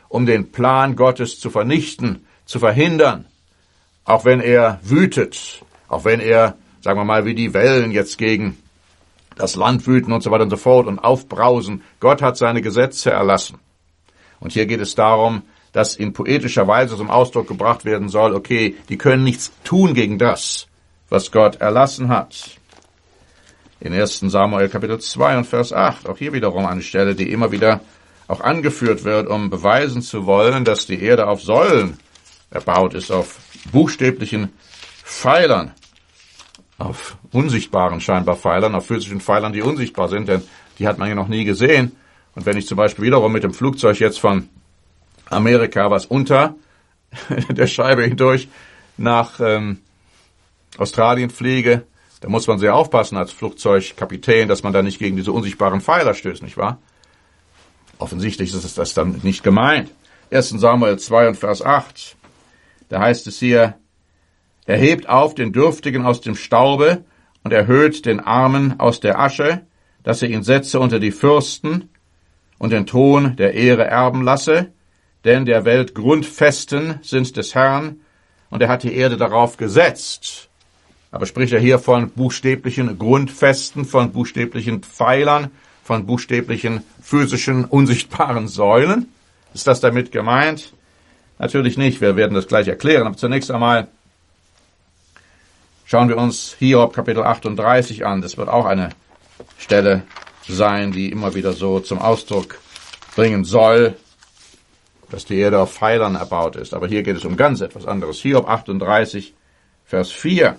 um den Plan Gottes zu vernichten, zu verhindern. Auch wenn er wütet, auch wenn er, sagen wir mal, wie die Wellen jetzt gegen das Land wüten und so weiter und so fort und aufbrausen. Gott hat seine Gesetze erlassen. Und hier geht es darum, dass in poetischer Weise zum Ausdruck gebracht werden soll, okay, die können nichts tun gegen das, was Gott erlassen hat. In ersten Samuel Kapitel zwei und Vers acht, auch hier wiederum eine Stelle, die immer wieder auch angeführt wird, um beweisen zu wollen, dass die Erde auf Säulen erbaut ist, auf buchstäblichen Pfeilern, auf unsichtbaren scheinbar Pfeilern, auf physischen Pfeilern, die unsichtbar sind, denn die hat man ja noch nie gesehen. Und wenn ich zum Beispiel wiederum mit dem Flugzeug jetzt von Amerika, was unter der Scheibe hindurch nach ähm, Australien fliege, da muss man sehr aufpassen als Flugzeugkapitän, dass man da nicht gegen diese unsichtbaren Pfeiler stößt, nicht wahr? Offensichtlich ist es das dann nicht gemeint. ersten Samuel zwei und Vers acht, da heißt es hier, er hebt auf den Dürftigen aus dem Staube und erhöht den Armen aus der Asche, dass er ihn setze unter die Fürsten und den Thron der Ehre erben lasse, denn der Welt Grundfesten sind des Herrn, und er hat die Erde darauf gesetzt. Aber spricht er hier von buchstäblichen Grundfesten, von buchstäblichen Pfeilern, von buchstäblichen physischen, unsichtbaren Säulen? Ist das damit gemeint? Natürlich nicht, wir werden das gleich erklären, aber zunächst einmal schauen wir uns Hiob Kapitel achtunddreißig an. Das wird auch eine Stelle sein, die immer wieder so zum Ausdruck bringen soll, dass die Erde auf Pfeilern erbaut ist. Aber hier geht es um ganz etwas anderes. Hiob achtunddreißig, Vers vier.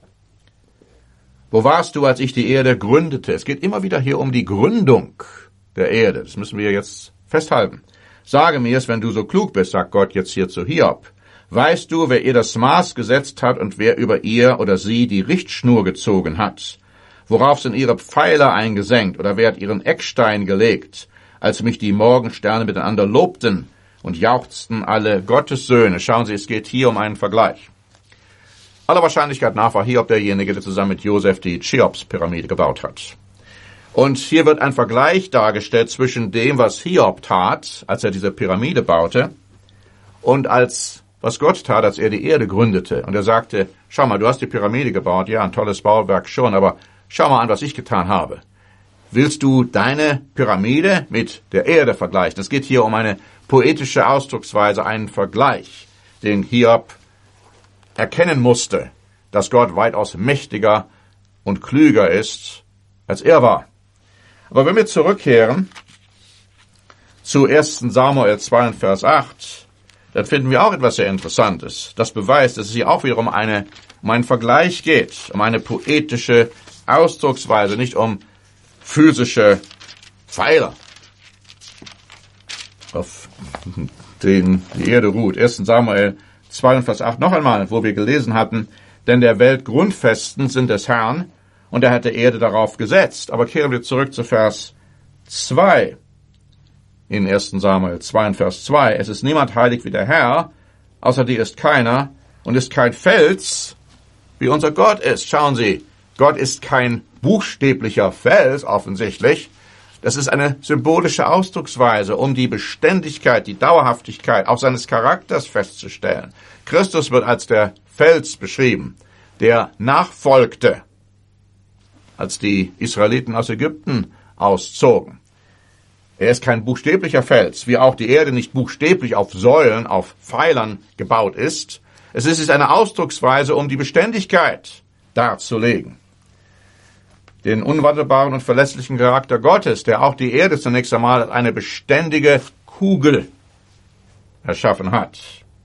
Wo warst du, als ich die Erde gründete? Es geht immer wieder hier um die Gründung der Erde. Das müssen wir jetzt festhalten. Sage mir es, wenn du so klug bist, sagt Gott jetzt hier zu Hiob. Weißt du, wer ihr das Maß gesetzt hat und wer über ihr oder sie die Richtschnur gezogen hat? Worauf sind ihre Pfeiler eingesenkt oder wer hat ihren Eckstein gelegt, als mich die Morgensterne miteinander lobten und jauchzten alle Gottessöhne? Schauen Sie, es geht hier um einen Vergleich. Aller Wahrscheinlichkeit nach war Hiob derjenige, der zusammen mit Josef die Cheops-Pyramide gebaut hat. Und hier wird ein Vergleich dargestellt zwischen dem, was Hiob tat, als er diese Pyramide baute, und als was Gott tat, als er die Erde gründete. Und er sagte, schau mal, du hast die Pyramide gebaut, ja, ein tolles Bauwerk schon, aber schau mal an, was ich getan habe. Willst du deine Pyramide mit der Erde vergleichen? Es geht hier um eine poetische Ausdrucksweise, einen Vergleich, den Hiob erkennen musste, dass Gott weitaus mächtiger und klüger ist, als er war. Aber wenn wir zurückkehren zu ersten Samuel zwei, Vers acht, dann finden wir auch etwas sehr Interessantes. Das beweist, dass es hier auch wiederum eine, um einen Vergleich geht, um eine poetische Ausdrucksweise, nicht um physische Pfeiler, auf denen die Erde ruht. ersten Samuel zwei, Vers acht noch einmal, wo wir gelesen hatten, denn der Welt Grundfesten sind des Herrn, und er hat die Erde darauf gesetzt. Aber kehren wir zurück zu Vers zwei. In ersten Samuel zwei, Vers zwei. Es ist niemand heilig wie der Herr, außer dir ist keiner, und ist kein Fels, wie unser Gott ist. Schauen Sie, Gott ist kein buchstäblicher Fels, offensichtlich. Das ist eine symbolische Ausdrucksweise, um die Beständigkeit, die Dauerhaftigkeit auch seines Charakters festzustellen. Christus wird als der Fels beschrieben, der nachfolgte, als die Israeliten aus Ägypten auszogen. Er ist kein buchstäblicher Fels, wie auch die Erde nicht buchstäblich auf Säulen, auf Pfeilern gebaut ist. Es ist eine Ausdrucksweise, um die Beständigkeit darzulegen. Den unwandelbaren und verlässlichen Charakter Gottes, der auch die Erde zunächst einmal als eine beständige Kugel erschaffen hat.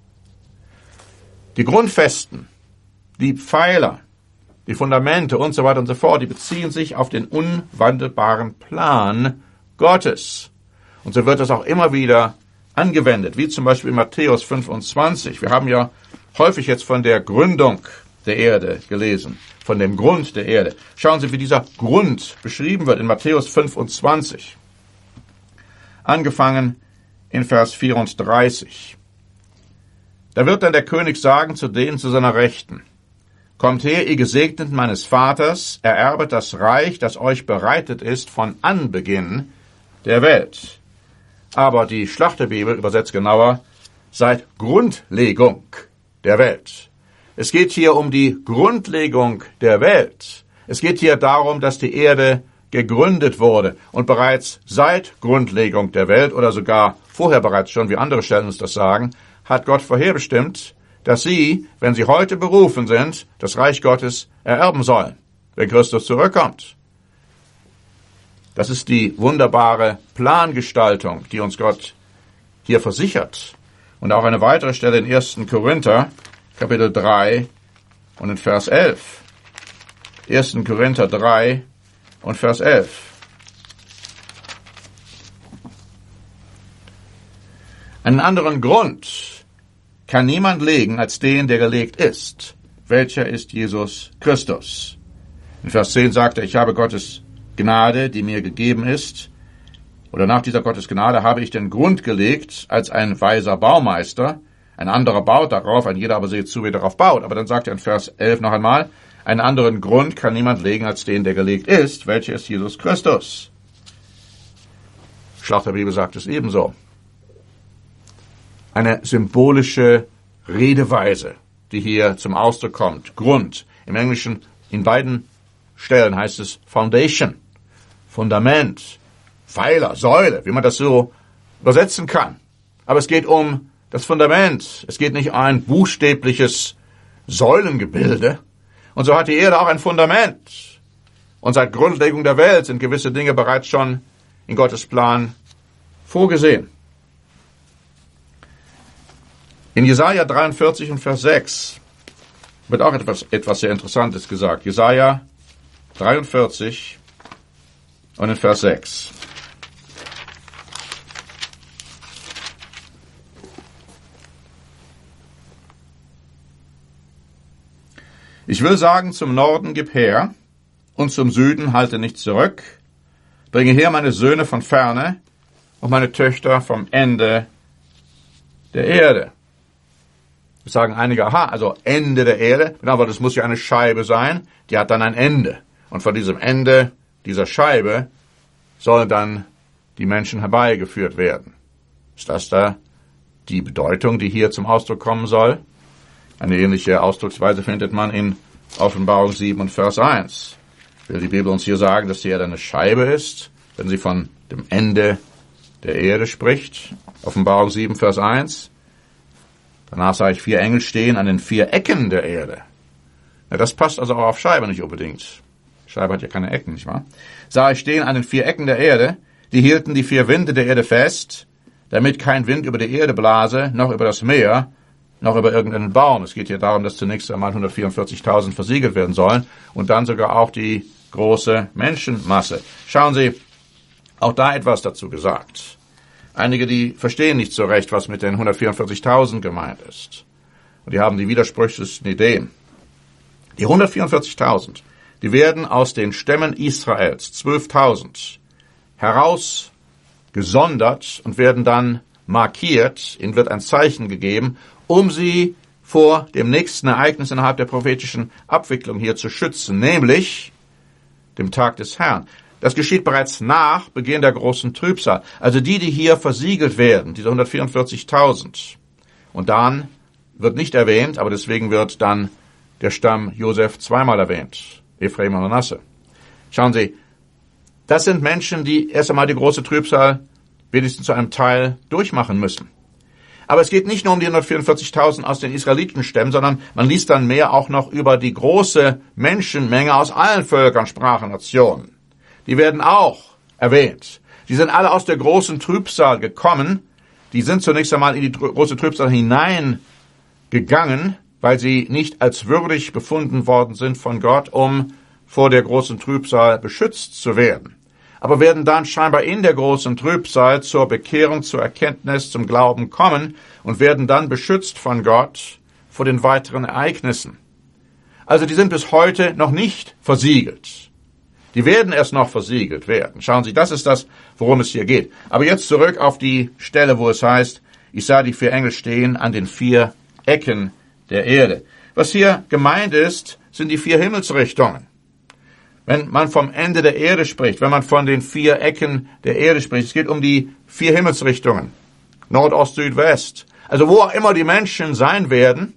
Die Grundfesten, die Pfeiler, die Fundamente und so weiter und so fort, die beziehen sich auf den unwandelbaren Plan Gottes. Und so wird das auch immer wieder angewendet, wie zum Beispiel in Matthäus fünfundzwanzig. Wir haben ja häufig jetzt von der Gründung der Erde gelesen, von dem Grund der Erde. Schauen Sie, wie dieser Grund beschrieben wird in Matthäus fünfundzwanzig. Angefangen in Vers vierunddreißig. Da wird dann der König sagen zu denen zu seiner Rechten: Kommt her, ihr Gesegneten meines Vaters, ererbet das Reich, das euch bereitet ist von Anbeginn der Welt. aber die Schlachterbibel übersetzt genauer, seit Grundlegung der Welt. Es geht hier um die Grundlegung der Welt. Es geht hier darum, dass die Erde gegründet wurde und bereits seit Grundlegung der Welt oder sogar vorher bereits schon, wie andere Stellen uns das sagen, hat Gott vorherbestimmt, dass sie, wenn sie heute berufen sind, das Reich Gottes ererben sollen, wenn Christus zurückkommt. Das ist die wunderbare Plangestaltung, die uns Gott hier versichert. Und auch eine weitere Stelle in ersten Korinther, Kapitel drei und in Vers elf. ersten Korinther drei und Vers elf. Einen anderen Grund kann niemand legen als den, der gelegt ist. Welcher ist Jesus Christus? In Vers zehn sagt er, ich habe Gottes Gnade, die mir gegeben ist, oder nach dieser Gottes Gnade habe ich den Grund gelegt als ein weiser Baumeister. Ein anderer baut darauf, ein jeder aber seht zu, wie darauf baut. Aber dann sagt er in Vers elf noch einmal, einen anderen Grund kann niemand legen als den, der gelegt ist. Welcher ist Jesus Christus? Schlachterbibel sagt es ebenso. Eine symbolische Redeweise, die hier zum Ausdruck kommt. Grund. Im Englischen in beiden Stellen heißt es Foundation, Fundament, Pfeiler, Säule, wie man das so übersetzen kann. Aber es geht um das Fundament. Es geht nicht um ein buchstäbliches Säulengebilde. Und so hat die Erde auch ein Fundament. Und seit Grundlegung der Welt sind gewisse Dinge bereits schon in Gottes Plan vorgesehen. In Jesaja dreiundvierzig und Vers sechs wird auch etwas, etwas sehr Interessantes gesagt. Jesaja dreiundvierzig und in Vers sechs. Ich will sagen, zum Norden gib her, und zum Süden halte nicht zurück. Bringe her meine Söhne von ferne und meine Töchter vom Ende der Erde. Das sagen einige, aha, also Ende der Erde. Genau, aber das muss ja eine Scheibe sein, die hat dann ein Ende. Und von diesem Ende dieser Scheibe sollen dann die Menschen herbeigeführt werden. Ist das da die Bedeutung, die hier zum Ausdruck kommen soll? Eine ähnliche Ausdrucksweise findet man in Offenbarung sieben und Vers eins. Will die Bibel uns hier sagen, dass die Erde eine Scheibe ist, wenn sie von dem Ende der Erde spricht? Offenbarung sieben, Vers eins. Danach sah ich vier Engel stehen an den vier Ecken der Erde. Ja, das passt also auch auf Scheibe nicht unbedingt. Scheibe hat ja keine Ecken, nicht wahr? Sah ich stehen an den vier Ecken der Erde, die hielten die vier Winde der Erde fest, damit kein Wind über die Erde blase, noch über das Meer, noch über irgendeinen Baum. Es geht hier darum, dass zunächst einmal hundertvierundvierzigtausend versiegelt werden sollen und dann sogar auch die große Menschenmasse. Schauen Sie, auch da etwas dazu gesagt. Einige, die verstehen nicht so recht, was mit den hundertvierundvierzigtausend gemeint ist. Und die haben die widersprüchlichsten Ideen. Die hundertvierundvierzigtausend, die werden aus den Stämmen Israels, zwölftausend, herausgesondert und werden dann markiert, ihnen wird ein Zeichen gegeben, um sie vor dem nächsten Ereignis innerhalb der prophetischen Abwicklung hier zu schützen, nämlich dem Tag des Herrn. Das geschieht bereits nach Beginn der großen Trübsal. Also die, die hier versiegelt werden, diese hundertvierundvierzigtausend. Und dann wird nicht erwähnt, aber deswegen wird dann der Stamm Josef zweimal erwähnt, Ephraim und Manasse. Schauen Sie, das sind Menschen, die erst einmal die große Trübsal wenigstens zu einem Teil durchmachen müssen. Aber es geht nicht nur um die hundertvierundvierzigtausend aus den Israelitenstämmen, sondern man liest dann mehr auch noch über die große Menschenmenge aus allen Völkern, Sprachen, Nationen. Die werden auch erwähnt. Die sind alle aus der großen Trübsal gekommen. Die sind zunächst einmal in die große Trübsal hineingegangen, weil sie nicht als würdig befunden worden sind von Gott, um vor der großen Trübsal beschützt zu werden. Aber werden dann scheinbar in der großen Trübsal zur Bekehrung, zur Erkenntnis, zum Glauben kommen und werden dann beschützt von Gott vor den weiteren Ereignissen. Also die sind bis heute noch nicht versiegelt. Die werden erst noch versiegelt werden. Schauen Sie, das ist das, worum es hier geht. Aber jetzt zurück auf die Stelle, wo es heißt, ich sah die vier Engel stehen an den vier Ecken der Erde. Was hier gemeint ist, sind die vier Himmelsrichtungen. Wenn man vom Ende der Erde spricht, wenn man von den vier Ecken der Erde spricht, es geht um die vier Himmelsrichtungen, Nord, Ost, Süd, West. Also wo auch immer die Menschen sein werden,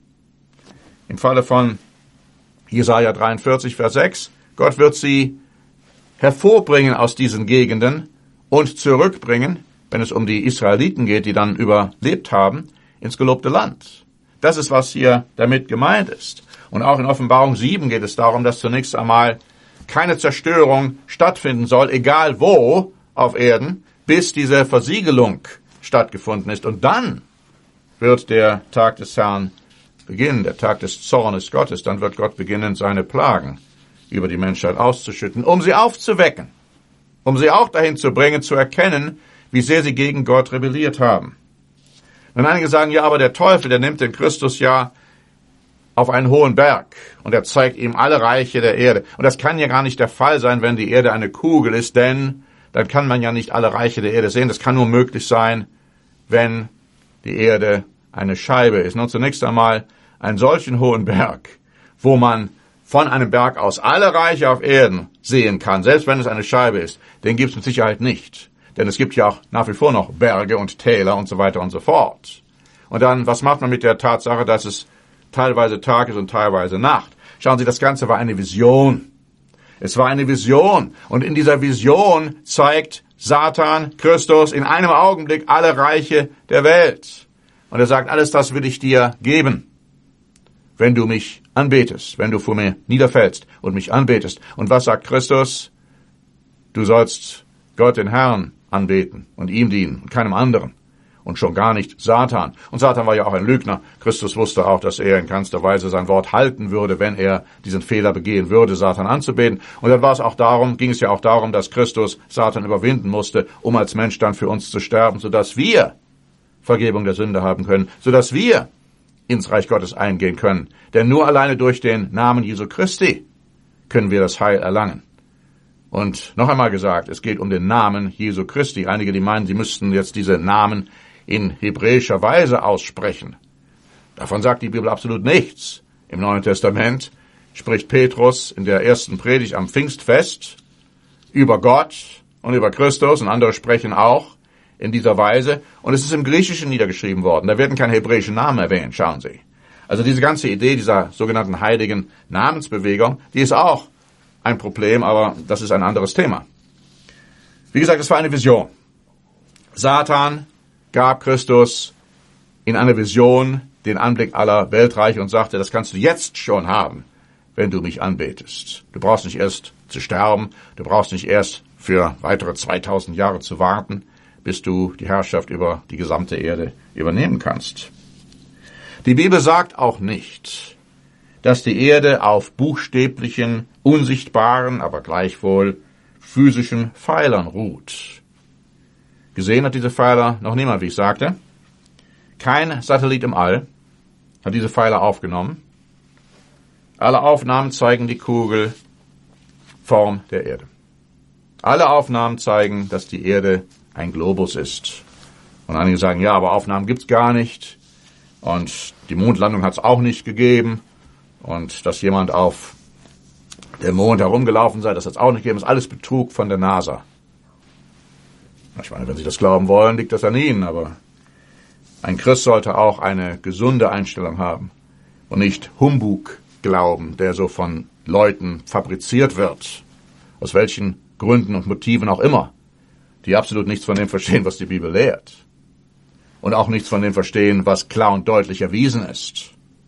im Falle von Jesaja dreiundvierzig, Vers sechs, Gott wird sie hervorbringen aus diesen Gegenden und zurückbringen, wenn es um die Israeliten geht, die dann überlebt haben, ins gelobte Land. Das ist, was hier damit gemeint ist. Und auch in Offenbarung sieben geht es darum, dass zunächst einmal keine Zerstörung stattfinden soll, egal wo auf Erden, bis diese Versiegelung stattgefunden ist. Und dann wird der Tag des Herrn beginnen, der Tag des Zornes Gottes. Dann wird Gott beginnen, seine Plagen über die Menschheit auszuschütten, um sie aufzuwecken, um sie auch dahin zu bringen, zu erkennen, wie sehr sie gegen Gott rebelliert haben. Wenn einige sagen, ja, aber der Teufel, der nimmt den Christus ja auf einen hohen Berg und er zeigt ihm alle Reiche der Erde. Und das kann ja gar nicht der Fall sein, wenn die Erde eine Kugel ist, denn dann kann man ja nicht alle Reiche der Erde sehen. Das kann nur möglich sein, wenn die Erde eine Scheibe ist. Nun zunächst einmal einen solchen hohen Berg, wo man von einem Berg aus alle Reiche auf Erden sehen kann, selbst wenn es eine Scheibe ist, den gibt es mit Sicherheit nicht. Denn es gibt ja auch nach wie vor noch Berge und Täler und so weiter und so fort. Und dann, was macht man mit der Tatsache, dass es teilweise Tag ist und teilweise Nacht? Schauen Sie, das Ganze war eine Vision. Es war eine Vision. Und in dieser Vision zeigt Satan Christus in einem Augenblick alle Reiche der Welt. Und er sagt, alles das will ich dir geben, wenn du mich anbetest, wenn du vor mir niederfällst und mich anbetest. Und was sagt Christus? Du sollst Gott, den Herrn, anbeten und ihm dienen und keinem anderen. Und schon gar nicht Satan. Und Satan war ja auch ein Lügner. Christus wusste auch, dass er in keinster Weise sein Wort halten würde, wenn er diesen Fehler begehen würde, Satan anzubeten. Und dann war es auch darum, ging es ja auch darum, dass Christus Satan überwinden musste, um als Mensch dann für uns zu sterben, sodass wir Vergebung der Sünde haben können, sodass wir ins Reich Gottes eingehen können. Denn nur alleine durch den Namen Jesu Christi können wir das Heil erlangen. Und noch einmal gesagt, es geht um den Namen Jesu Christi. Einige, die meinen, sie müssten jetzt diese Namen in hebräischer Weise aussprechen. Davon sagt die Bibel absolut nichts. Im Neuen Testament spricht Petrus in der ersten Predigt am Pfingstfest über Gott und über Christus, und andere sprechen auch in dieser Weise. Und es ist im Griechischen niedergeschrieben worden. Da werden keine hebräischen Namen erwähnt, schauen Sie. Also diese ganze Idee dieser sogenannten heiligen Namensbewegung, die ist auch ein Problem, aber das ist ein anderes Thema. Wie gesagt, es war eine Vision. Satan gab Christus in einer Vision den Anblick aller Weltreiche und sagte, das kannst du jetzt schon haben, wenn du mich anbetest. Du brauchst nicht erst zu sterben, du brauchst nicht erst für weitere zweitausend Jahre zu warten, bis du die Herrschaft über die gesamte Erde übernehmen kannst. Die Bibel sagt auch nicht, dass die Erde auf buchstäblichen, unsichtbaren, aber gleichwohl physischen Pfeilern ruht. Gesehen hat diese Pfeiler noch niemand, wie ich sagte. Kein Satellit im All hat diese Pfeiler aufgenommen. Alle Aufnahmen zeigen die Kugelform der Erde. Alle Aufnahmen zeigen, dass die Erde ein Globus ist. Und einige sagen, ja, aber Aufnahmen gibt's gar nicht. Und die Mondlandung hat's auch nicht gegeben. Und dass jemand auf dem Mond herumgelaufen sei, das hat es auch nicht gegeben. Das ist alles Betrug von der NASA. Ich meine, wenn Sie das glauben wollen, liegt das an Ihnen. Aber ein Christ sollte auch eine gesunde Einstellung haben und nicht Humbug glauben, der so von Leuten fabriziert wird. Aus welchen Gründen und Motiven auch immer. Die absolut nichts von dem verstehen, was die Bibel lehrt. Und auch nichts von dem verstehen, was klar und deutlich erwiesen ist.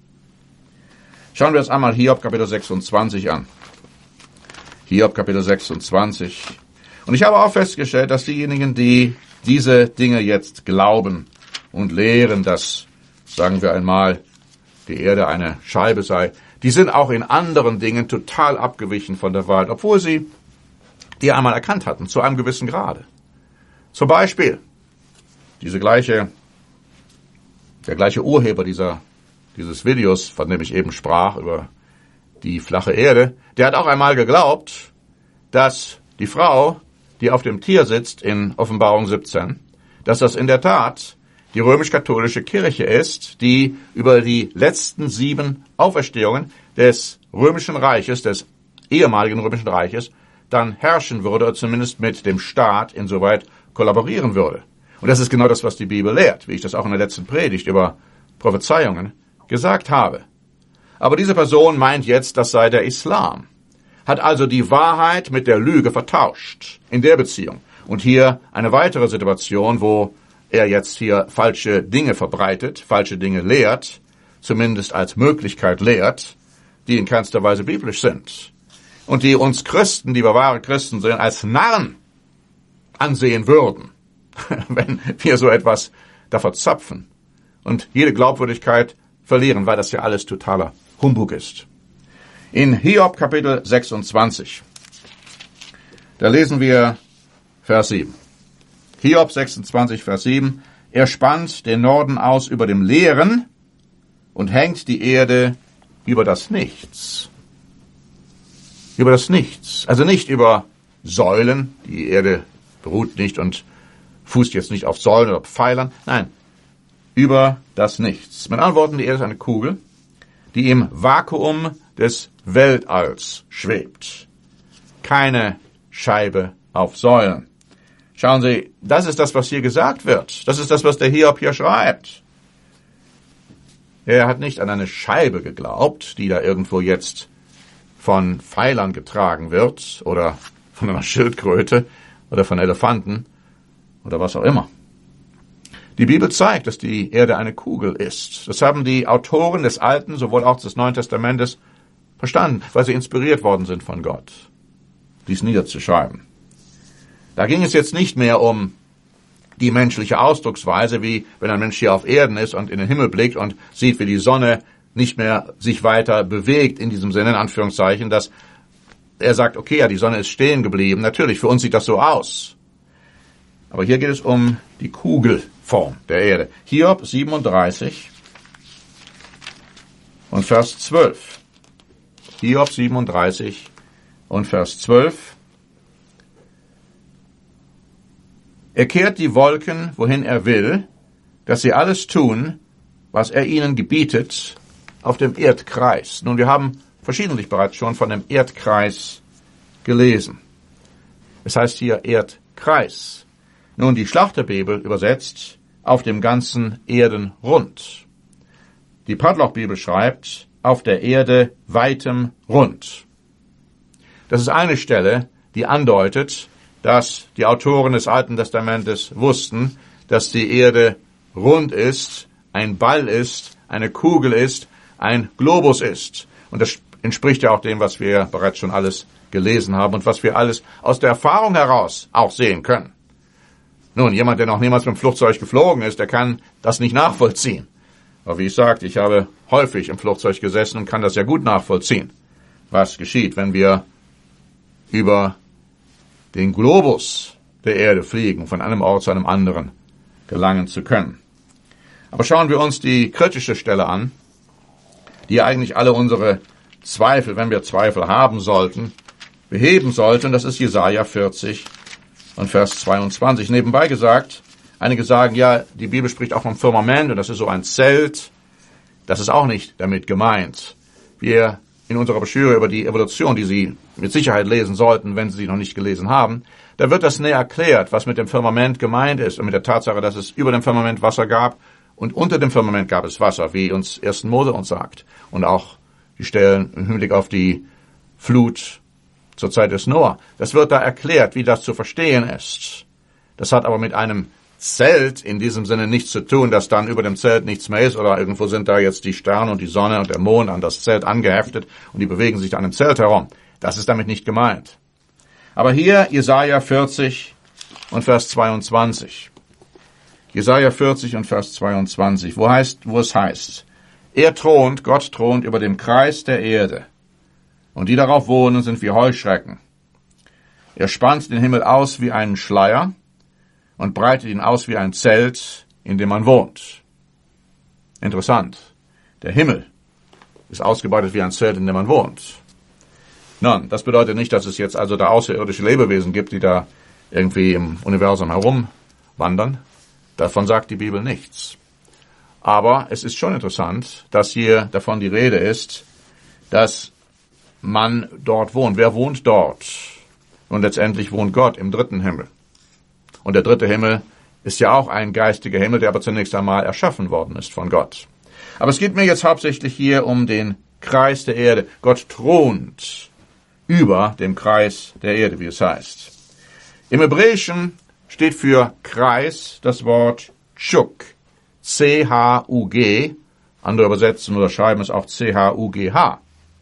Schauen wir uns einmal Hiob Kapitel sechsundzwanzig an. Hiob Kapitel sechsundzwanzig. Und ich habe auch festgestellt, dass diejenigen, die diese Dinge jetzt glauben und lehren, dass, sagen wir einmal, die Erde eine Scheibe sei, die sind auch in anderen Dingen total abgewichen von der Wahrheit, obwohl sie die einmal erkannt hatten, zu einem gewissen Grade. Zum Beispiel, diese gleiche, der gleiche Urheber dieser dieses Videos, von dem ich eben sprach, über die flache Erde, der hat auch einmal geglaubt, dass die Frau, die auf dem Tier sitzt in Offenbarung siebzehn, dass das in der Tat die römisch-katholische Kirche ist, die über die letzten sieben Auferstehungen des römischen Reiches, des ehemaligen Römischen Reiches dann herrschen würde, oder zumindest mit dem Staat insoweit kollaborieren würde. Und das ist genau das, was die Bibel lehrt, wie ich das auch in der letzten Predigt über Prophezeiungen gesagt habe. Aber diese Person meint jetzt, das sei der Islam, hat also die Wahrheit mit der Lüge vertauscht in der Beziehung. Und hier eine weitere Situation, wo er jetzt hier falsche Dinge verbreitet, falsche Dinge lehrt, zumindest als Möglichkeit lehrt, die in keinster Weise biblisch sind. Und die uns Christen, die wir wahre Christen sind, als Narren ansehen würden, wenn wir so etwas da verzapfen und jede Glaubwürdigkeit verlieren, weil das ja alles totaler Humbug ist. In Hiob Kapitel sechsundzwanzig, da lesen wir Vers sieben. Hiob sechsundzwanzig, Vers sieben. Er spannt den Norden aus über dem Leeren und hängt die Erde über das Nichts. Über das Nichts. Also nicht über Säulen. Die Erde beruht nicht und fußt jetzt nicht auf Säulen oder Pfeilern. Nein, über das Nichts. Mit anderen Worten, die Erde ist eine Kugel, die im Vakuum des Weltalls schwebt. Keine Scheibe auf Säulen. Schauen Sie, das ist das, was hier gesagt wird. Das ist das, was der Hiob hier schreibt. Er hat nicht an eine Scheibe geglaubt, die da irgendwo jetzt von Pfeilern getragen wird oder von einer Schildkröte oder von Elefanten oder was auch immer. Die Bibel zeigt, dass die Erde eine Kugel ist. Das haben die Autoren des Alten, sowohl auch des Neuen Testamentes, verstanden, weil sie inspiriert worden sind von Gott, dies niederzuschreiben. Da ging es jetzt nicht mehr um die menschliche Ausdrucksweise, wie wenn ein Mensch hier auf Erden ist und in den Himmel blickt und sieht, wie die Sonne nicht mehr sich weiter bewegt, in diesem Sinne, in Anführungszeichen, dass er sagt, okay, ja, die Sonne ist stehen geblieben. Natürlich, für uns sieht das so aus. Aber hier geht es um die Kugelform der Erde. Hiob siebenunddreißig und Vers zwölf. Hiob siebenunddreißig und Vers zwölf. Er kehrt die Wolken, wohin er will, dass sie alles tun, was er ihnen gebietet, auf dem Erdkreis. Nun, wir haben verschiedentlich bereits schon von dem Erdkreis gelesen. Es heißt hier Erdkreis. Nun, die Schlachterbibel übersetzt auf dem ganzen Erdenrund. Die Padloch-Bibel schreibt auf der Erde weitem Rund. Das ist eine Stelle, die andeutet, dass die Autoren des Alten Testamentes wussten, dass die Erde rund ist, ein Ball ist, eine Kugel ist, ein Globus ist. Und das entspricht ja auch dem, was wir bereits schon alles gelesen haben und was wir alles aus der Erfahrung heraus auch sehen können. Nun, jemand, der noch niemals mit dem Flugzeug geflogen ist, der kann das nicht nachvollziehen. Aber wie ich sagte, ich habe häufig im Flugzeug gesessen und kann das ja gut nachvollziehen, was geschieht, wenn wir über den Globus der Erde fliegen, von einem Ort zu einem anderen gelangen zu können. Aber schauen wir uns die kritische Stelle an, die eigentlich alle unsere Zweifel, wenn wir Zweifel haben sollten, beheben sollten. Das ist Jesaja vierzig und Vers zweiundzwanzig. Nebenbei gesagt, einige sagen, ja, die Bibel spricht auch vom Firmament und das ist so ein Zelt. Das ist auch nicht damit gemeint. Wir in unserer Broschüre über die Evolution, die Sie mit Sicherheit lesen sollten, wenn Sie sie noch nicht gelesen haben, da wird das näher erklärt, was mit dem Firmament gemeint ist und mit der Tatsache, dass es über dem Firmament Wasser gab und unter dem Firmament gab es Wasser, wie uns ersten Mose uns sagt. Und auch die Stellen im Hinblick auf die Flut zur Zeit des Noah. Das wird da erklärt, wie das zu verstehen ist. Das hat aber mit einem Zelt in diesem Sinne nichts zu tun, dass dann über dem Zelt nichts mehr ist oder irgendwo sind da jetzt die Sterne und die Sonne und der Mond an das Zelt angeheftet und die bewegen sich an dem Zelt herum. Das ist damit nicht gemeint. Aber hier Jesaja vierzig und Vers zweiundzwanzig. Jesaja vierzig und Vers zweiundzwanzig, wo heißt, wo es heißt, er thront, Gott thront über dem Kreis der Erde und die darauf wohnen sind wie Heuschrecken. Er spannt den Himmel aus wie einen Schleier und breitet ihn aus wie ein Zelt, in dem man wohnt. Interessant. Der Himmel ist ausgebreitet wie ein Zelt, in dem man wohnt. Nun, das bedeutet nicht, dass es jetzt also da außerirdische Lebewesen gibt, die da irgendwie im Universum herumwandern. Davon sagt die Bibel nichts. Aber es ist schon interessant, dass hier davon die Rede ist, dass man dort wohnt. Wer wohnt dort? Und letztendlich wohnt Gott im dritten Himmel. Und der dritte Himmel ist ja auch ein geistiger Himmel, der aber zunächst einmal erschaffen worden ist von Gott. Aber es geht mir jetzt hauptsächlich hier um den Kreis der Erde. Gott thront über dem Kreis der Erde, wie es heißt. Im Hebräischen steht für Kreis das Wort Chug, C H U G. Andere übersetzen oder schreiben es auch C H U G H.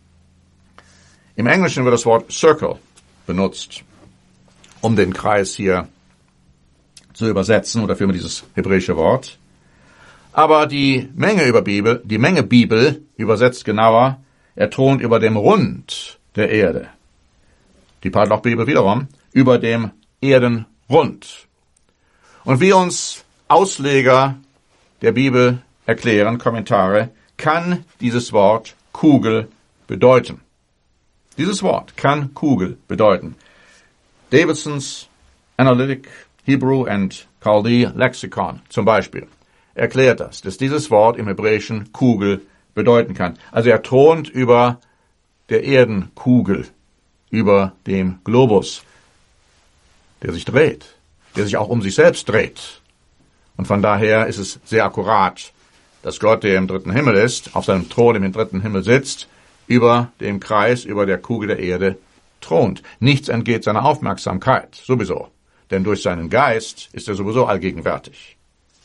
Im Englischen wird das Wort Circle benutzt, um den Kreis hier zu übersetzen, oder vielmehr dieses hebräische Wort. Aber die Menge über Bibel, die Menge Bibel übersetzt genauer, er thront über dem Rund der Erde. Die Padloch-Bibel wiederum über dem Erdenrund. Und wie uns Ausleger der Bibel erklären, Kommentare, kann dieses Wort Kugel bedeuten. Dieses Wort kann Kugel bedeuten. Davidsons Analytic Hebrew and Chaldee Lexicon zum Beispiel erklärt das, dass dieses Wort im Hebräischen Kugel bedeuten kann. Also er thront über der Erdenkugel, über dem Globus, der sich dreht, der sich auch um sich selbst dreht. Und von daher ist es sehr akkurat, dass Gott, der im dritten Himmel ist, auf seinem Thron im dritten Himmel sitzt, über dem Kreis, über der Kugel der Erde thront. Nichts entgeht seiner Aufmerksamkeit, sowieso. Denn durch seinen Geist ist er sowieso allgegenwärtig.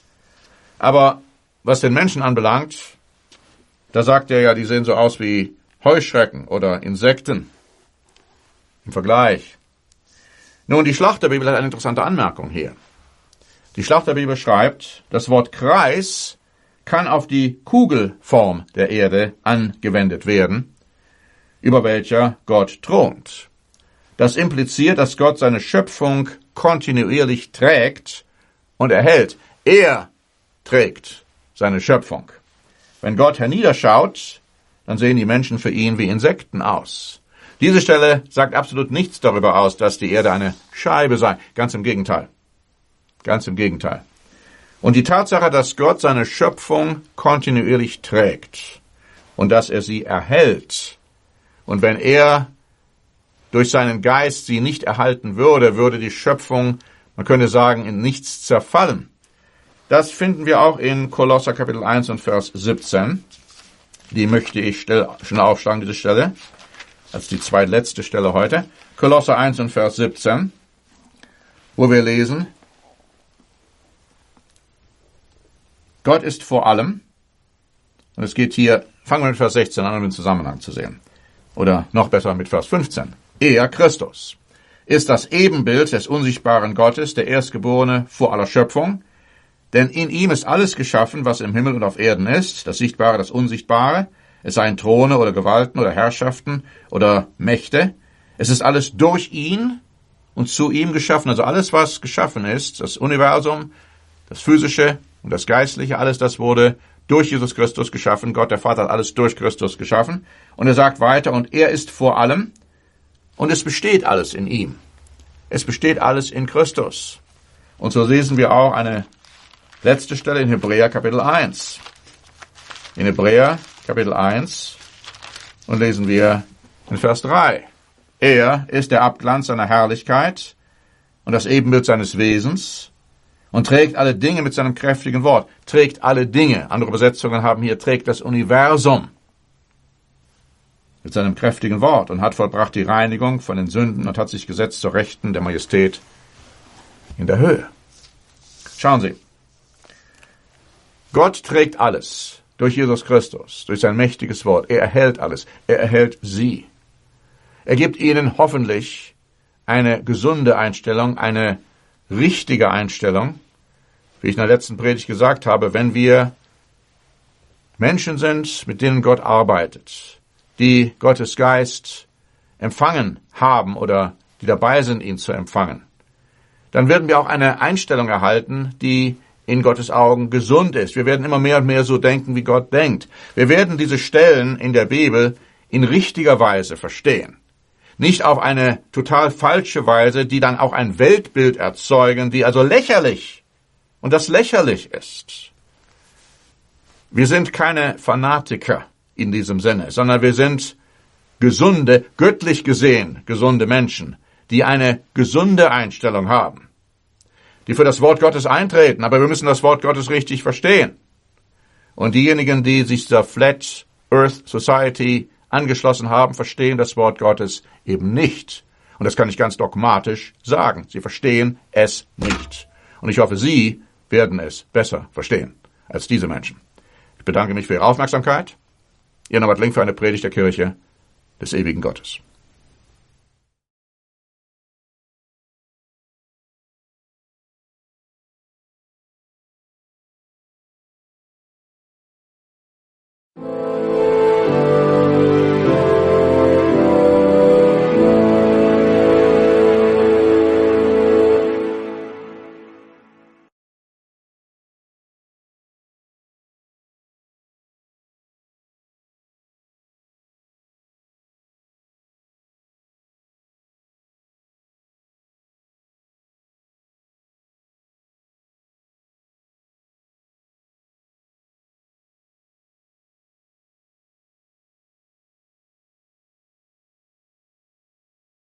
Aber was den Menschen anbelangt, da sagt er ja, die sehen so aus wie Heuschrecken oder Insekten im Vergleich. Nun, die Schlachterbibel hat eine interessante Anmerkung hier. Die Schlachterbibel schreibt, das Wort Kreis kann auf die Kugelform der Erde angewendet werden, über welcher Gott thront. Das impliziert, dass Gott seine Schöpfung kontinuierlich trägt und erhält. Er trägt seine Schöpfung. Wenn Gott herniederschaut, dann sehen die Menschen für ihn wie Insekten aus. Diese Stelle sagt absolut nichts darüber aus, dass die Erde eine Scheibe sei. Ganz im Gegenteil. Ganz im Gegenteil. Und die Tatsache, dass Gott seine Schöpfung kontinuierlich trägt und dass er sie erhält, und wenn er durch seinen Geist sie nicht erhalten würde, würde die Schöpfung, man könnte sagen, in nichts zerfallen. Das finden wir auch in Kolosser Kapitel eins und Vers siebzehn. Die möchte ich schnell aufschlagen, diese Stelle, als die zweitletzte Stelle heute. Kolosser eins und Vers siebzehn, wo wir lesen, Gott ist vor allem, und es geht hier, fangen wir mit Vers sechzehn an, um den Zusammenhang zu sehen. Oder noch besser mit Vers fünfzehn. Er, Christus, ist das Ebenbild des unsichtbaren Gottes, der Erstgeborene vor aller Schöpfung. Denn in ihm ist alles geschaffen, was im Himmel und auf Erden ist, das Sichtbare, das Unsichtbare, es seien Throne oder Gewalten oder Herrschaften oder Mächte. Es ist alles durch ihn und zu ihm geschaffen. Also alles, was geschaffen ist, das Universum, das Physische und das Geistliche, alles das wurde durch Jesus Christus geschaffen. Gott, der Vater, hat alles durch Christus geschaffen. Und er sagt weiter, und er ist vor allem, und es besteht alles in ihm. Es besteht alles in Christus. Und so lesen wir auch eine letzte Stelle in Hebräer Kapitel eins. In Hebräer Kapitel eins und lesen wir in Vers drei. Er ist der Abglanz seiner Herrlichkeit und das Ebenbild seines Wesens und trägt alle Dinge mit seinem kräftigen Wort. Trägt alle Dinge. Andere Übersetzungen haben hier, trägt das Universum mit seinem kräftigen Wort und hat vollbracht die Reinigung von den Sünden und hat sich gesetzt zur Rechten der Majestät in der Höhe. Schauen Sie. Gott trägt alles durch Jesus Christus, durch sein mächtiges Wort. Er erhält alles. Er erhält Sie. Er gibt Ihnen hoffentlich eine gesunde Einstellung, eine richtige Einstellung. Wie ich in der letzten Predigt gesagt habe, wenn wir Menschen sind, mit denen Gott arbeitet, die Gottes Geist empfangen haben oder die dabei sind, ihn zu empfangen, dann werden wir auch eine Einstellung erhalten, die in Gottes Augen gesund ist. Wir werden immer mehr und mehr so denken, wie Gott denkt. Wir werden diese Stellen in der Bibel in richtiger Weise verstehen. Nicht auf eine total falsche Weise, die dann auch ein Weltbild erzeugen, die also lächerlich und das lächerlich ist. Wir sind keine Fanatiker in diesem Sinne, sondern wir sind gesunde, göttlich gesehen gesunde Menschen, die eine gesunde Einstellung haben, die für das Wort Gottes eintreten, aber wir müssen das Wort Gottes richtig verstehen. Und diejenigen, die sich der Flat Earth Society angeschlossen haben, verstehen das Wort Gottes eben nicht. Und das kann ich ganz dogmatisch sagen. Sie verstehen es nicht. Und ich hoffe, Sie werden es besser verstehen als diese Menschen. Ich bedanke mich für Ihre Aufmerksamkeit. Ihr Norbert Link für eine Predigt der Kirche des ewigen Gottes.